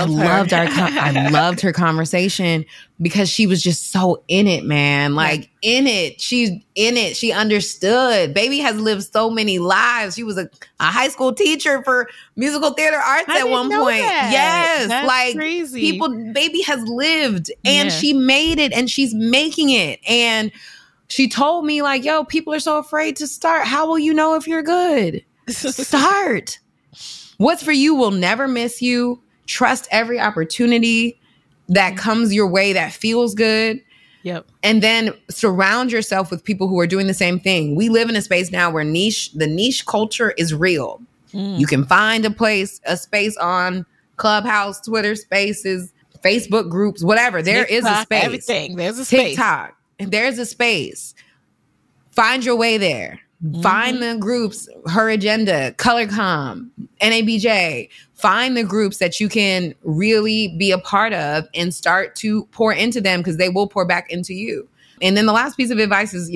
loved her conversation because she was just so in it, man. Like in it. She's in it. She understood. Baby has lived so many lives. She was a high school teacher for musical theater arts at one point. Yes. That's like crazy. Baby has lived and she made it and she's making it. And she told me, like, yo, people are so afraid to start. How will you know if you're good? Start. What's for you will never miss you. Trust every opportunity that comes your way that feels good. Yep. And then surround yourself with people who are doing the same thing. We live in a space now where the niche culture is real. You can find a space on Clubhouse, Twitter Spaces, Facebook groups, whatever. There is a space. Everything. There's a space. TikTok. There's a space. Find your way there. Find the groups, Her Agenda, ColorCom, NABJ. Find the groups that you can really be a part of and start to pour into them, because they will pour back into you. And then the last piece of advice is,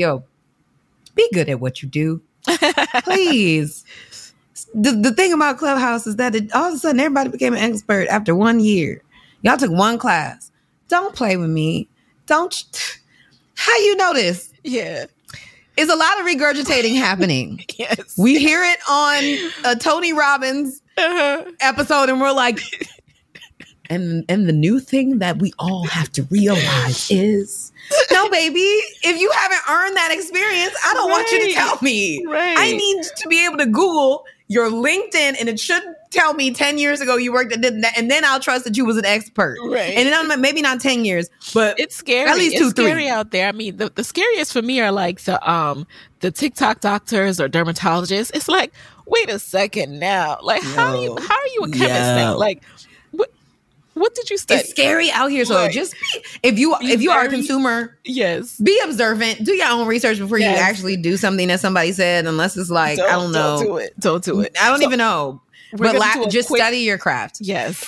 be good at what you do. Please. The thing about Clubhouse is that all of a sudden everybody became an expert after 1 year. Y'all took one class. Don't play with me. How you know this? Yeah. It's a lot of regurgitating happening. Yes. We hear it on a Tony Robbins episode, and we're like, and the new thing that we all have to realize is, no, baby, if you haven't earned that experience, I don't want you to tell me. Right. I need to be able to Google your LinkedIn, and it should tell me 10 years ago you worked at that, and then I'll trust that you was an expert. Right. And then maybe not 10 years, but it's scary. At least 2-3. It's scary out there. I mean, the scariest for me are like the TikTok doctors or dermatologists. It's like, wait a second now. Like, how are you a chemist now? Like, what did you study? It's scary out here. So just if you are a consumer, be observant. Do your own research before you actually do something that somebody said. Unless it's like, I don't know. Don't do it. I don't even know. But just study your craft. Yes.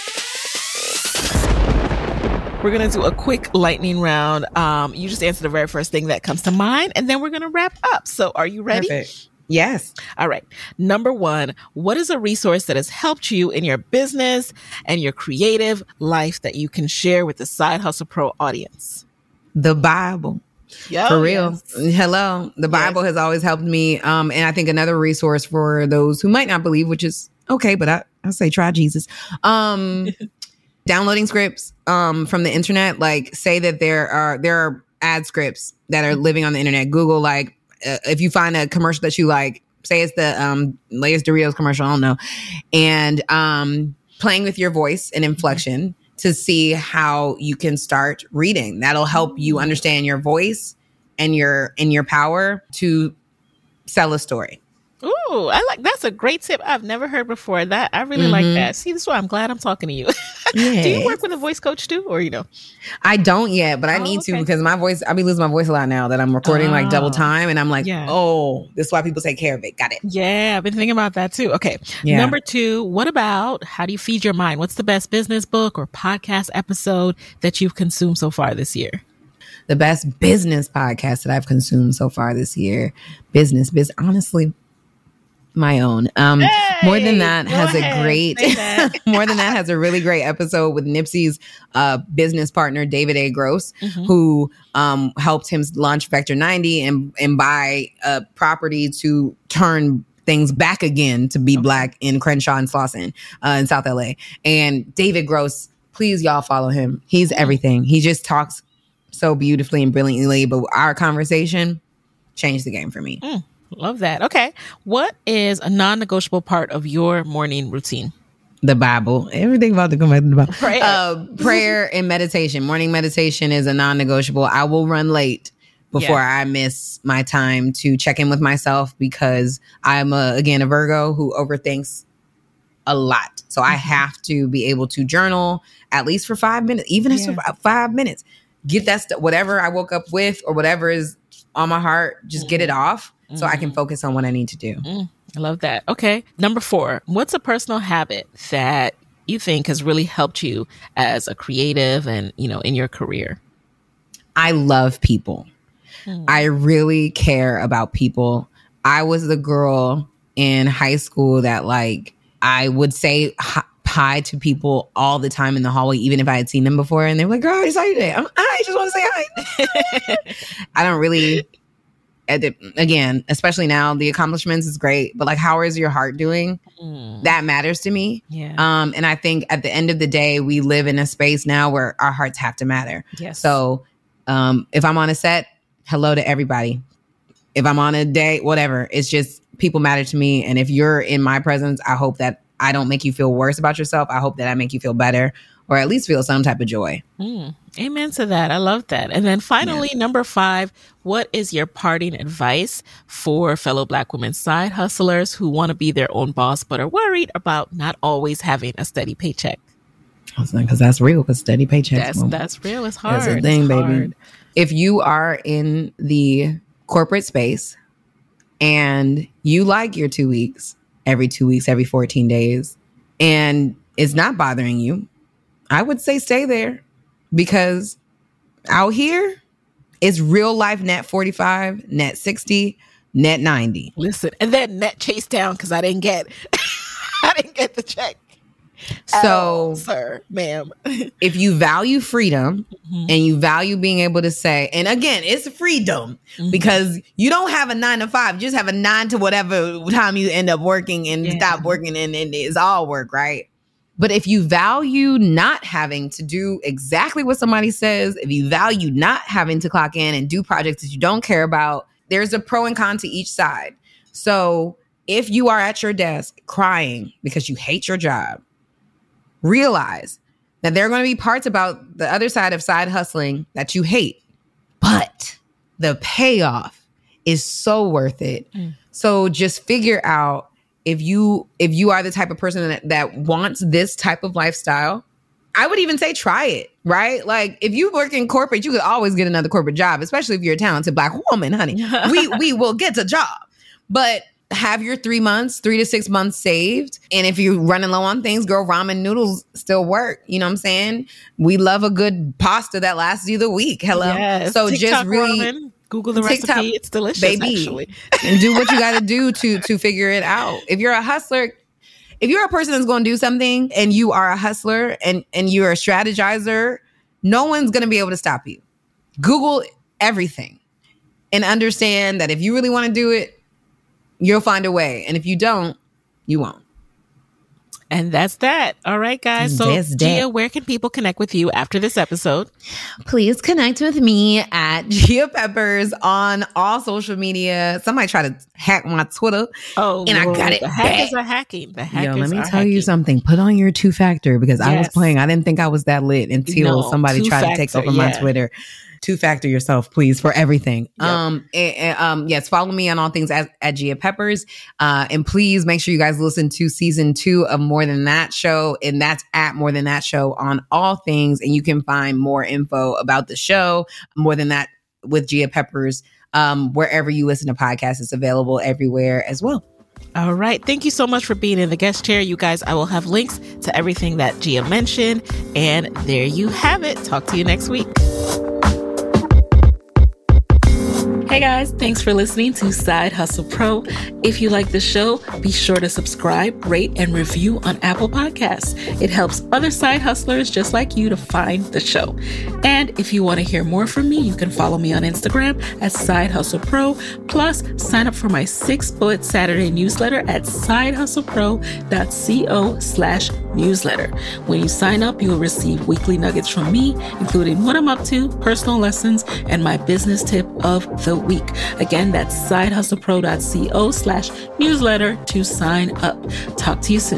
We're going to do a quick lightning round. You just answer the very first thing that comes to mind, and then we're going to wrap up. So are you ready? Perfect. Yes. All right. Number 1, what is a resource that has helped you in your business and your creative life that you can share with the Side Hustle Pro audience? The Bible. For real. Yes. Hello. The Bible has always helped me. And I think another resource for those who might not believe, which is okay, but I say try Jesus. Downloading scripts from the internet, like say that there are ad scripts that are living on the internet. Google, like, if you find a commercial that you like, say it's the latest Doritos commercial, I don't know, and playing with your voice and inflection to see how you can start reading. That'll help you understand your voice and your power to sell a story. Ooh, Oh, that's a great tip I've never heard before. That I really like that. See, this is why I'm glad I'm talking to you. Yeah. Do you work with a voice coach too, or I don't yet, but I need to because my voice, I be losing my voice a lot now that I'm recording like double time, and I'm like, oh, this is why people take care of it. Got it. Yeah, I've been thinking about that too. Okay. Yeah. Number 2, what about how do you feed your mind? What's the best business book or podcast episode that you've consumed so far this year? The best business podcast that I've consumed so far this year. Business, honestly, my own. More Than That has a great, More Than That has a really great episode with Nipsey's business partner, David A. Gross, who helped him launch Vector 90 and buy a property to turn things back again to be Black in Crenshaw and Slauson in South LA. And David Gross, please y'all follow him. He's everything. He just talks so beautifully and brilliantly, but our conversation changed the game for me. Love that. Okay. What is a non-negotiable part of your morning routine? The Bible. Everything about to come back to the Bible. Prayer. Prayer and meditation. Morning meditation is a non-negotiable. I will run late before I miss my time to check in with myself because I'm, a Virgo who overthinks a lot. So I have to be able to journal at least for 5 minutes, even if it's 5 minutes. Get that stuff, whatever I woke up with or whatever is on my heart, just get it off so I can focus on what I need to do. I love that. Okay. Number 4, what's a personal habit that you think has really helped you as a creative and, in your career? I love people. I really care about people. I was the girl in high school that I would say hi to people all the time in the hallway, even if I had seen them before. And they were like, girl, how you today? I just want to say hi. I don't really, again, especially now, the accomplishments is great. But how is your heart doing? That matters to me. Yeah. And I think at the end of the day, we live in a space now where our hearts have to matter. Yes. So if I'm on a set, hello to everybody. If I'm on a date, whatever, it's just people matter to me. And if you're in my presence, I hope that I don't make you feel worse about yourself. I hope that I make you feel better or at least feel some type of joy. Amen to that. I love that. And then finally, number 5, what is your parting advice for fellow Black women side hustlers who want to be their own boss but are worried about not always having a steady paycheck? Because that's real, because steady paychecks. That's real. It's hard. That's the thing, baby. If you are in the corporate space and you like your 2 weeks, every 2 weeks, every 14 days, and it's not bothering you, I would say stay there, because out here it's real life net 45, net 60, net 90. Listen, and then net chase down because I didn't get the check. So, sir, ma'am, if you value freedom and you value being able to say, and again, it's freedom because you don't have a 9 to 5, you just have a 9 to whatever time you end up working and stop working, and it's all work, right? But if you value not having to do exactly what somebody says, if you value not having to clock in and do projects that you don't care about, there's a pro and con to each side. So if you are at your desk crying because you hate your job, realize that there are going to be parts about the other side of side hustling that you hate, but the payoff is so worth it. So just figure out if you are the type of person that wants this type of lifestyle, I would even say try it, right? If you work in corporate, you could always get another corporate job, especially if you're a talented Black woman, honey. We will get a job, but have your 3 to 6 months saved. And if you're running low on things, girl, ramen noodles still work. You know what I'm saying? We love a good pasta that lasts you the week. Hello. Yes. So TikTok just really ramen. Google the TikTok, recipe. It's delicious, baby. actually. And do what you got to do to figure it out. If you're a hustler, if you're a person that's going to do something and you are a hustler and you're a strategizer, no one's going to be able to stop you. Google everything and understand that if you really want to do it, you'll find a way. And if you don't, you won't. And that's that. All right, guys. So, Gia, where can people connect with you after this episode? Please connect with me at Gia Peppers on all social media. Somebody tried to hack my Twitter. Oh, and Lord, I got it. The hackers are hacking. The hackers let me are tell hacking. you something. Put on your 2-factor because I was playing. I didn't think I was that lit until somebody tried to take over my Twitter. two-factor yourself, please, for everything. Yep. Yes, follow me on all things at Gia Peppers. And please make sure you guys listen to season 2 of More Than That Show. And that's at More Than That Show on all things. And you can find more info about the show, More Than That with Gia Peppers, wherever you listen to podcasts. It's available everywhere as well. All right. Thank you so much for being in the guest chair. You guys, I will have links to everything that Gia mentioned. And there you have it. Talk to you next week. Hey guys, thanks for listening to Side Hustle Pro. If you like the show, be sure to subscribe, rate, and review on Apple Podcasts. It helps other side hustlers just like you to find the show. And if you want to hear more from me, you can follow me on Instagram at Side Hustle Pro. Plus, sign up for my 6-bullet Saturday newsletter at sidehustlepro.co/newsletter. When you sign up, you will receive weekly nuggets from me, including what I'm up to, personal lessons, and my business tip of the week. Again, that's sidehustlepro.co/newsletter to sign up. Talk to you soon.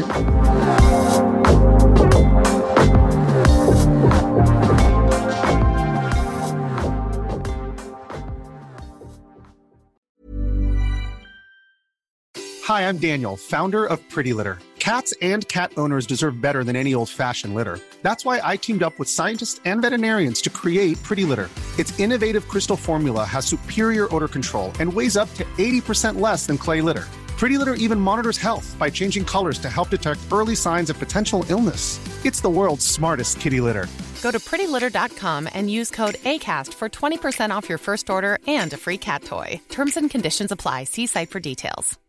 Hi, I'm Daniel, founder of Pretty Litter. Cats and cat owners deserve better than any old-fashioned litter. That's why I teamed up with scientists and veterinarians to create Pretty Litter. Its innovative crystal formula has superior odor control and weighs up to 80% less than clay litter. Pretty Litter even monitors health by changing colors to help detect early signs of potential illness. It's the world's smartest kitty litter. Go to prettylitter.com and use code ACAST for 20% off your first order and a free cat toy. Terms and conditions apply. See site for details.